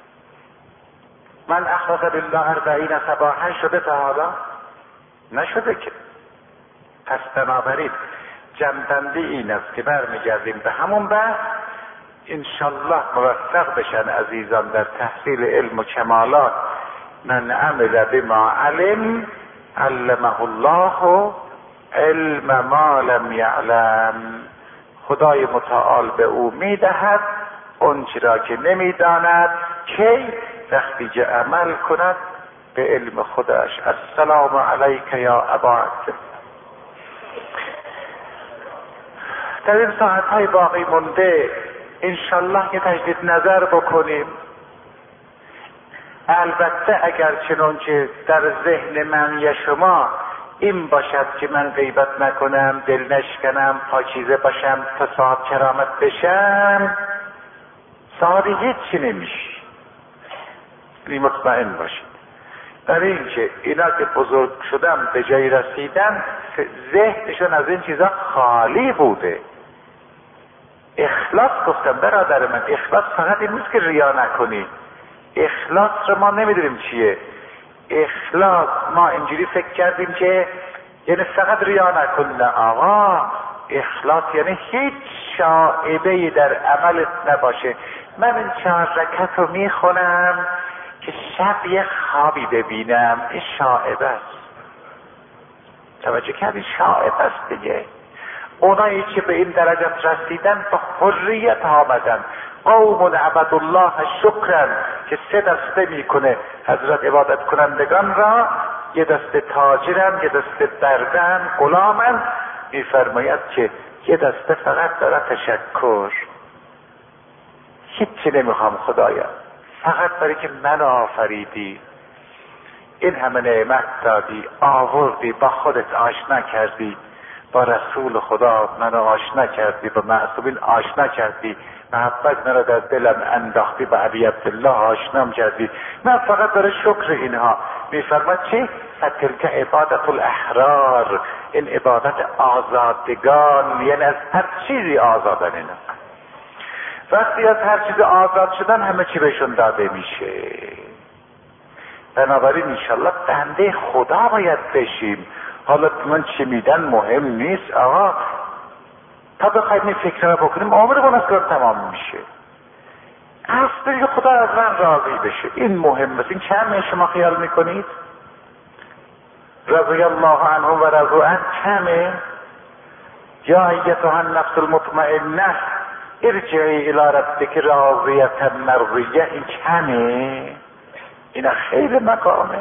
من اخلص بالله 40 صباحا شده تا حالا؟ نشده که. پس بنابراین جنبنده این است که برمیگردیم به همون بحث. انشالله موفق بشن عزیزان در تحصیل علم و کمالات. من عمل بما علم علمه الله علم ما لم یعلم. خدای متعال به او میدهد اون چرا که نمیداند. کی؟ وقتی که عمل کند به علم خودش. السلام علیک یا ابا عبد. در این ساعتهای باقی مونده انشالله یه تجدید نظر بکنیم. البته اگر چنان که در ذهن من یا شما این باشد که من غیبت نکنم، دل نشکنم، پاکیزه باشم، تا صاحب کرامت بشم، صاحب هیچی نمیشه. مطمئن باشید. برای اینکه اینا که بزرگ شدن به جای رسیدن ذهنشون از این چیزا خالی بوده. اخلاص گفتم برادر من، اخلاص فقط این نیست که ریا نکنی. اخلاص رو ما نمیدونیم چیه. اخلاص ما اینجوری فکر کردیم که یعنی فقط ریا نکن. نه آقا، اخلاص یعنی هیچ شائبه‌ای در عملت نباشه. من این 4 رکعت رو میخونم که شب یه خوابی ببینم، این شائبه است. توجه کردی؟ شائبه است دیگه. اونایی که به این درجات رسیدن با حریت آمدن. قوم عبد الله شکرن که 3 دسته میکنه حضرت عبادت کنندگان را. یه دسته تاجرن، یه دسته بردن، غلامن. میفرماید که یه دسته فقط داره تشکر. هیچی نمیخوام خدایا، فقط برای که من آفریدی، این همه نعمت دادی، آوردی، با خودت آشنا کردی، با رسول خدا منو آشنا کردی، با معصومین آشنا کردی، محبت مرا در دلم انداختی، با ابی عبدالله آشنام کردی. من فقط برای شکر اینها. میفرماد چی؟ فتلک عبادت الاحرار. این عبادت آزادگان، یعنی از هر چیزی آزادن. اینا وقتی از هر چیز آزاد شدن همه چی بهشون داده میشه. بنابراین انشالله بنده خدا باید بشیم. حالا من چی میدن مهم نیست. آقا تا بخواید این فکر رو بکنیم عمرمون از کار تمام میشه. اصلا خدا از من راضی بشه، این مهم است. این کمه شما خیال میکنید؟ رضی الله عنهم و رضوا عنه کمه؟ یا ایتها النفس المطمئنه ارجعی الی ربک راضیة مرضیه. این کمه؟ اینا خیلی مقامه.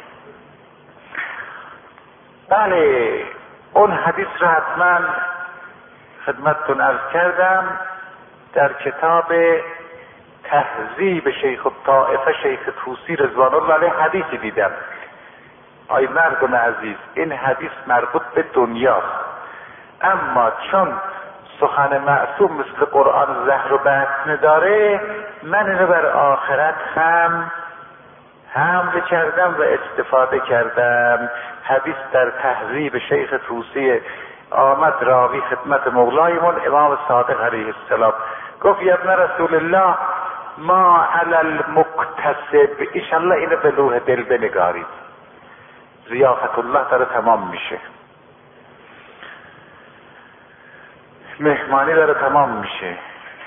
بله، اون حدیث را حتما خدمتتون عرض کردم. در کتاب تهذیب شیخ الطائفه شیخ طوسی رضوان الله علیه حدیثی دیدم. آی مردم عزیز، این حدیث مربوط به دنیاست، اما چون سخن معصوم مثل قرآن زهر و بطن داره، من اینو بر آخرت هم حمل کردم و استفاده کردم. حدیث در تهذیب شیخ طوسی آمد راوی خدمت مولایمون امام صادق علیه السلام گفت یا ابن رسول الله ما علی المکتسب، ایشالله اینو به لوح دل بنگارید، ضیافت الله داره تمام میشه، مهمانی داره تمام میشه،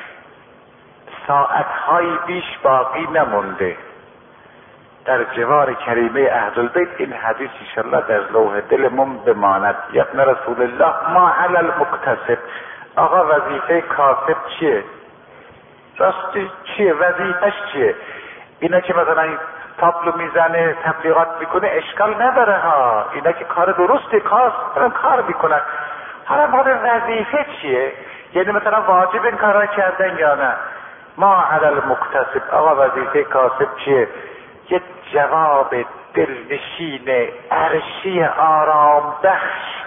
ساعتهایی بیش باقی نمونده در جوار کریمه اهل البیت. این حدیث انشالله در لوح دلمون بماند. یا ابن رسول الله ما علی المکتسب، آقا وظیفه کاسب چیه؟ راستی چیه؟ وظیفش چیه؟ اینا که مثلا تابلو میزنه تبلیغات میکنه اشکال نداره ها، اینا که کار درسته، کار میکنن. حالا وظیفه چیه؟ یعنی مثلا واجب این کارا کردن یا نه؟ ما علی المکتسب، آقا وظیفه کاسب چیه؟ یه جواب دلنشین عرشی آرام بخش.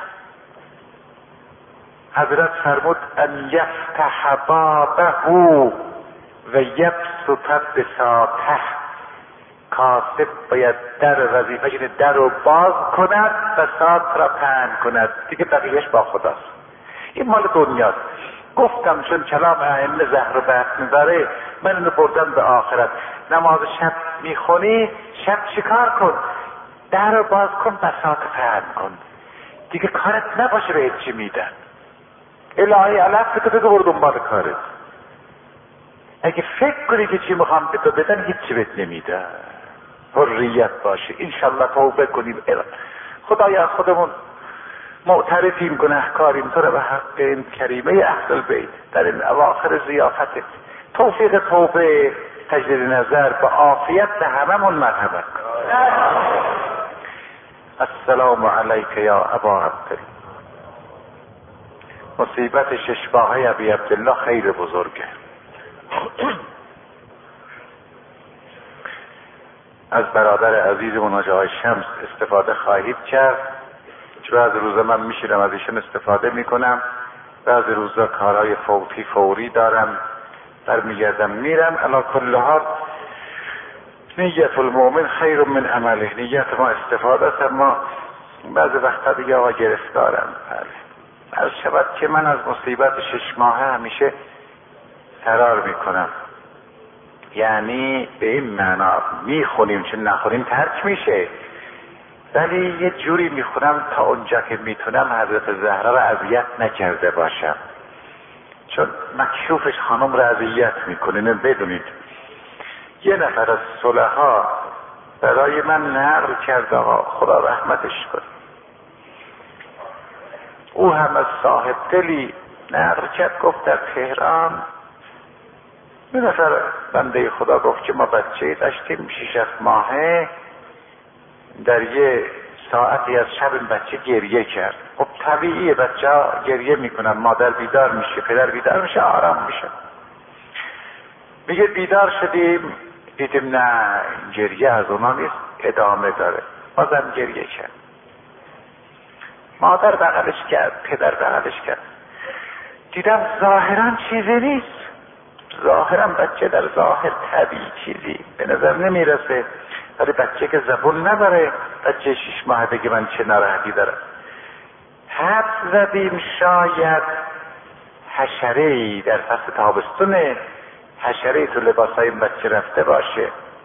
حضرت فرمود ان یفتح بابه و یبسط بساطه، کاسب باید در وظیفه اینه در رو باز کند و ساط را پهن کند، دیگه بقیهش با خداست. این مال دنیاست. گفتم چون کلام ائمه زهر و بحث میبره من اینو بردم به آخرت. نماز شب میخونی، شب چیکار کن؟ در رو باز کن، بساط پهن کن، دیگه کارت نباشه به چی میدن. الهی علف که تو برو دنبال کارت. اگه فکر کنی که چی میخوام به تو بدن هیچی بهت نمیدن. حریت باشه. انشالله توبه کنیم. خدایا خودمون معترفیم گناهکاریم، تو رو به حق این کریمه اهل البیت در این اواخر ضیافت توفیق توبه، تجدید نظر با عافیت به هممون مرحمت کن. السلام علیک یا ابا عبدالله. مصیبت ششباهه ابی عبدالله خیر بزرگه. از برادر عزیزمون حاج آقای شمس استفاده خواهید کرد. بعضی روزا من میشینم از ایشون استفاده میکنم، بعضی روزا کارهای فوری دارم، برمیگردم میرم. علی کل حال نیت المؤمن خیر من عمله، نیت ما استفاده است، اما بعضی وقتا دیگه آقا گرفتارم. از شبت که من از مصیبت 6 ماهه همیشه فرار میکنم، یعنی به این معنا میخونیم چون نخونیم ترک میشه، ولی یه جوری میخونم تا اونجا که میتونم حضرت زهرا را اذیت نکرده باشم، چون مکشوفش خانم را اذیت میکنه. بدونید یه نفر از صلحا برای من نقل کرد، آقا خدا رحمتش کنه، او هم از صاحب دلی نقل کرد، گفت در تهران یه نفر بنده خدا گفت که ما بچه داشتیم 6 ماهه، در یه ساعتی از شب این بچه گریه کرد. خب طبیعیه بچه ها گریه میکنن، مادر بیدار میشه، پدر بیدار میشه، آرام میشه. میگه بیدار شدیم دیدیم نه گریه از اونا نیست، ادامه داره. بازم گریه کرد، مادر بغلش کرد، پدر بغلش کرد. دیدم ظاهرا چیزی نیست، ظاهرا بچه در ظاهر طبیعی چیزی به نظر نمیرسه، ولی بچه که زبون نداره، بچه 6 ماه بگه من چه ناراحتی دارم. حد زدیم شاید حشره‌ای در فصل تابستونه، حشره‌ای تو لباسای این بچه رفته باشه.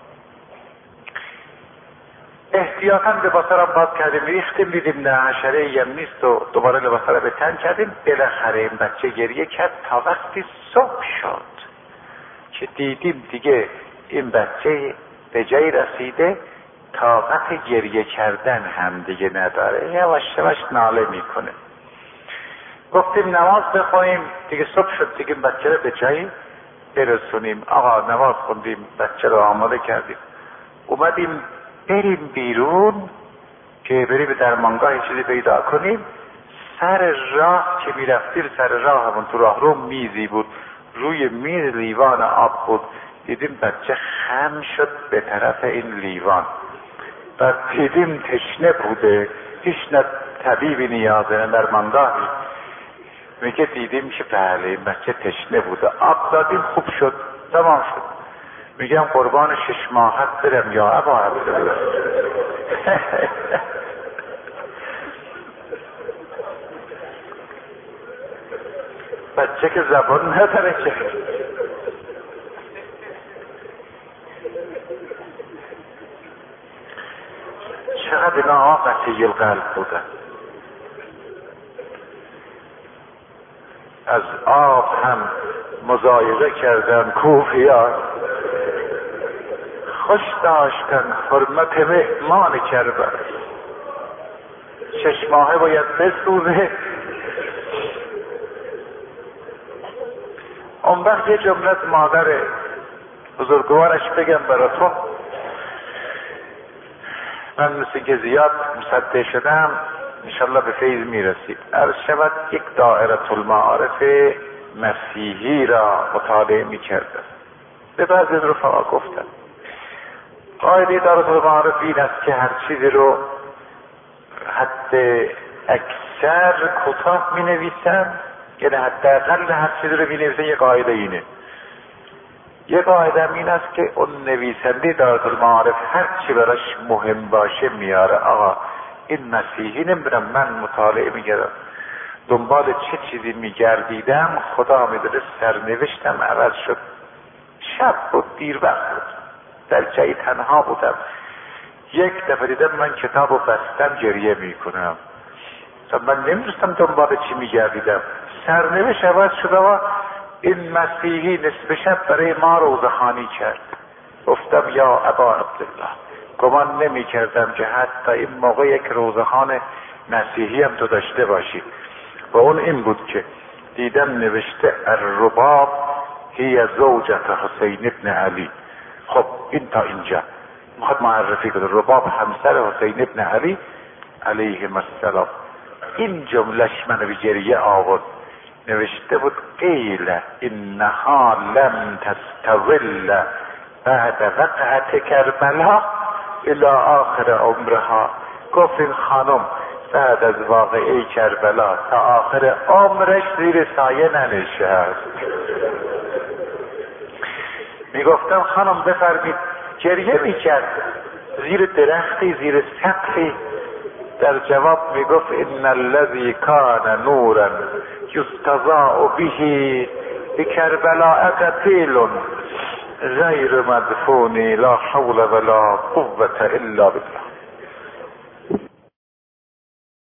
احتیاطاً لباسا را باز کردیم ریختیم، دیدیم نه حشره‌ای هم نیست و دوباره لباسا را به تن کردیم. بالاخره این بچه گریه کرد تا وقتی صبح شد که دیدیم دیگه این بچه به جایی رسیده طاقت گریه کردن هم دیگه نداره، یواش یواش ناله میکنه. گفتیم نماز بخونیم، دیگه صبح شد، دیگه بچه رو به جایی برسونیم. آقا نماز خوندیم، بچه رو آماده کردیم، اومدیم بریم بیرون که بریم به درمانگاه چیزی پیدا کنیم. سر راه که میرفتیم، سر راه همون تو راه رو میزی بود، روی میز لیوان آب بود. دیدیم بچه خم شد به طرف این لیوان، بعد دیدیم تشنه بوده، هیچ نه طبیبی نیازه نه درمانگاهی. میگه دیدیم که بله این بچه تشنه بوده، آب دادیم خوب شد، تمام شد. میگم قربان 6 ماهت برم یا ابا عبدالله. بچه که زبان نداره که. چقدر اینا قطعی القلب بودن. از آب هم مضایقه کردن کوفیان، خوش داشتن حرمت مهمان کربن. 6 ماهه باید بسوزه. اون وقت یه جمله از مادر بزرگوارش بگم براتون. من مثل که زیاد مصدق شدم، انشالله به فیض میرسید. عرض شود یک دائره المعارف مسیحی را مطالعه میکردم. به بعضی رفقا گفتم قاعده دائره المعارف این است که هر چیزی رو حد اکثر کوتاه می نویسن، یعنی حداقل هر چیزی رو می نویسن. یک قاعده اینه. یک قاعده این است که اون نویسنده دائره المعارف هر چی براش مهم باشه میاره. آقا این مسیحی نمیدونم، من مطالعه میگردم دنبال چه چیزی میگردیدم، خدا میدونه سرنوشتم عوض شد. شب بود، دیر وقت بود، در جایی تنها بودم. یک دفعه دیدم من کتابو بستم گریه میکنم. من نمیدونستم دنبال چی میگردیدم. سرنوشت عوض شد و این مسیحی نصف شب برای ما روزخوانی کرد. گفتم یا ابا عبدالله، گمان نمی کردم که حتی این موقع یک روزخوان مسیحی هم تو داشته باشی. و اون این بود که دیدم نوشته الرباب هی زوجت حسین ابن علی. خب این تا اینجا میخواد معرفی کنه رباب همسر حسین ابن علی علیه السلام. این جملش منو به گریه آورد. نوشته بود قیل انها لم تستول بعد وقعت کربلا الی آخر عمرها. گفت این خانم بعد از واقعه کربلا تا آخر عمرش زیر سایه ننشست. میگفتم خانم بفرمید، گریه میکرد زیر درختی، زیر سقفی. در جواب میگفت ان الذی کان نورا یستضاء به بکربلاء قتیل غیر مدفون لا حول ولا قوة الا بالله.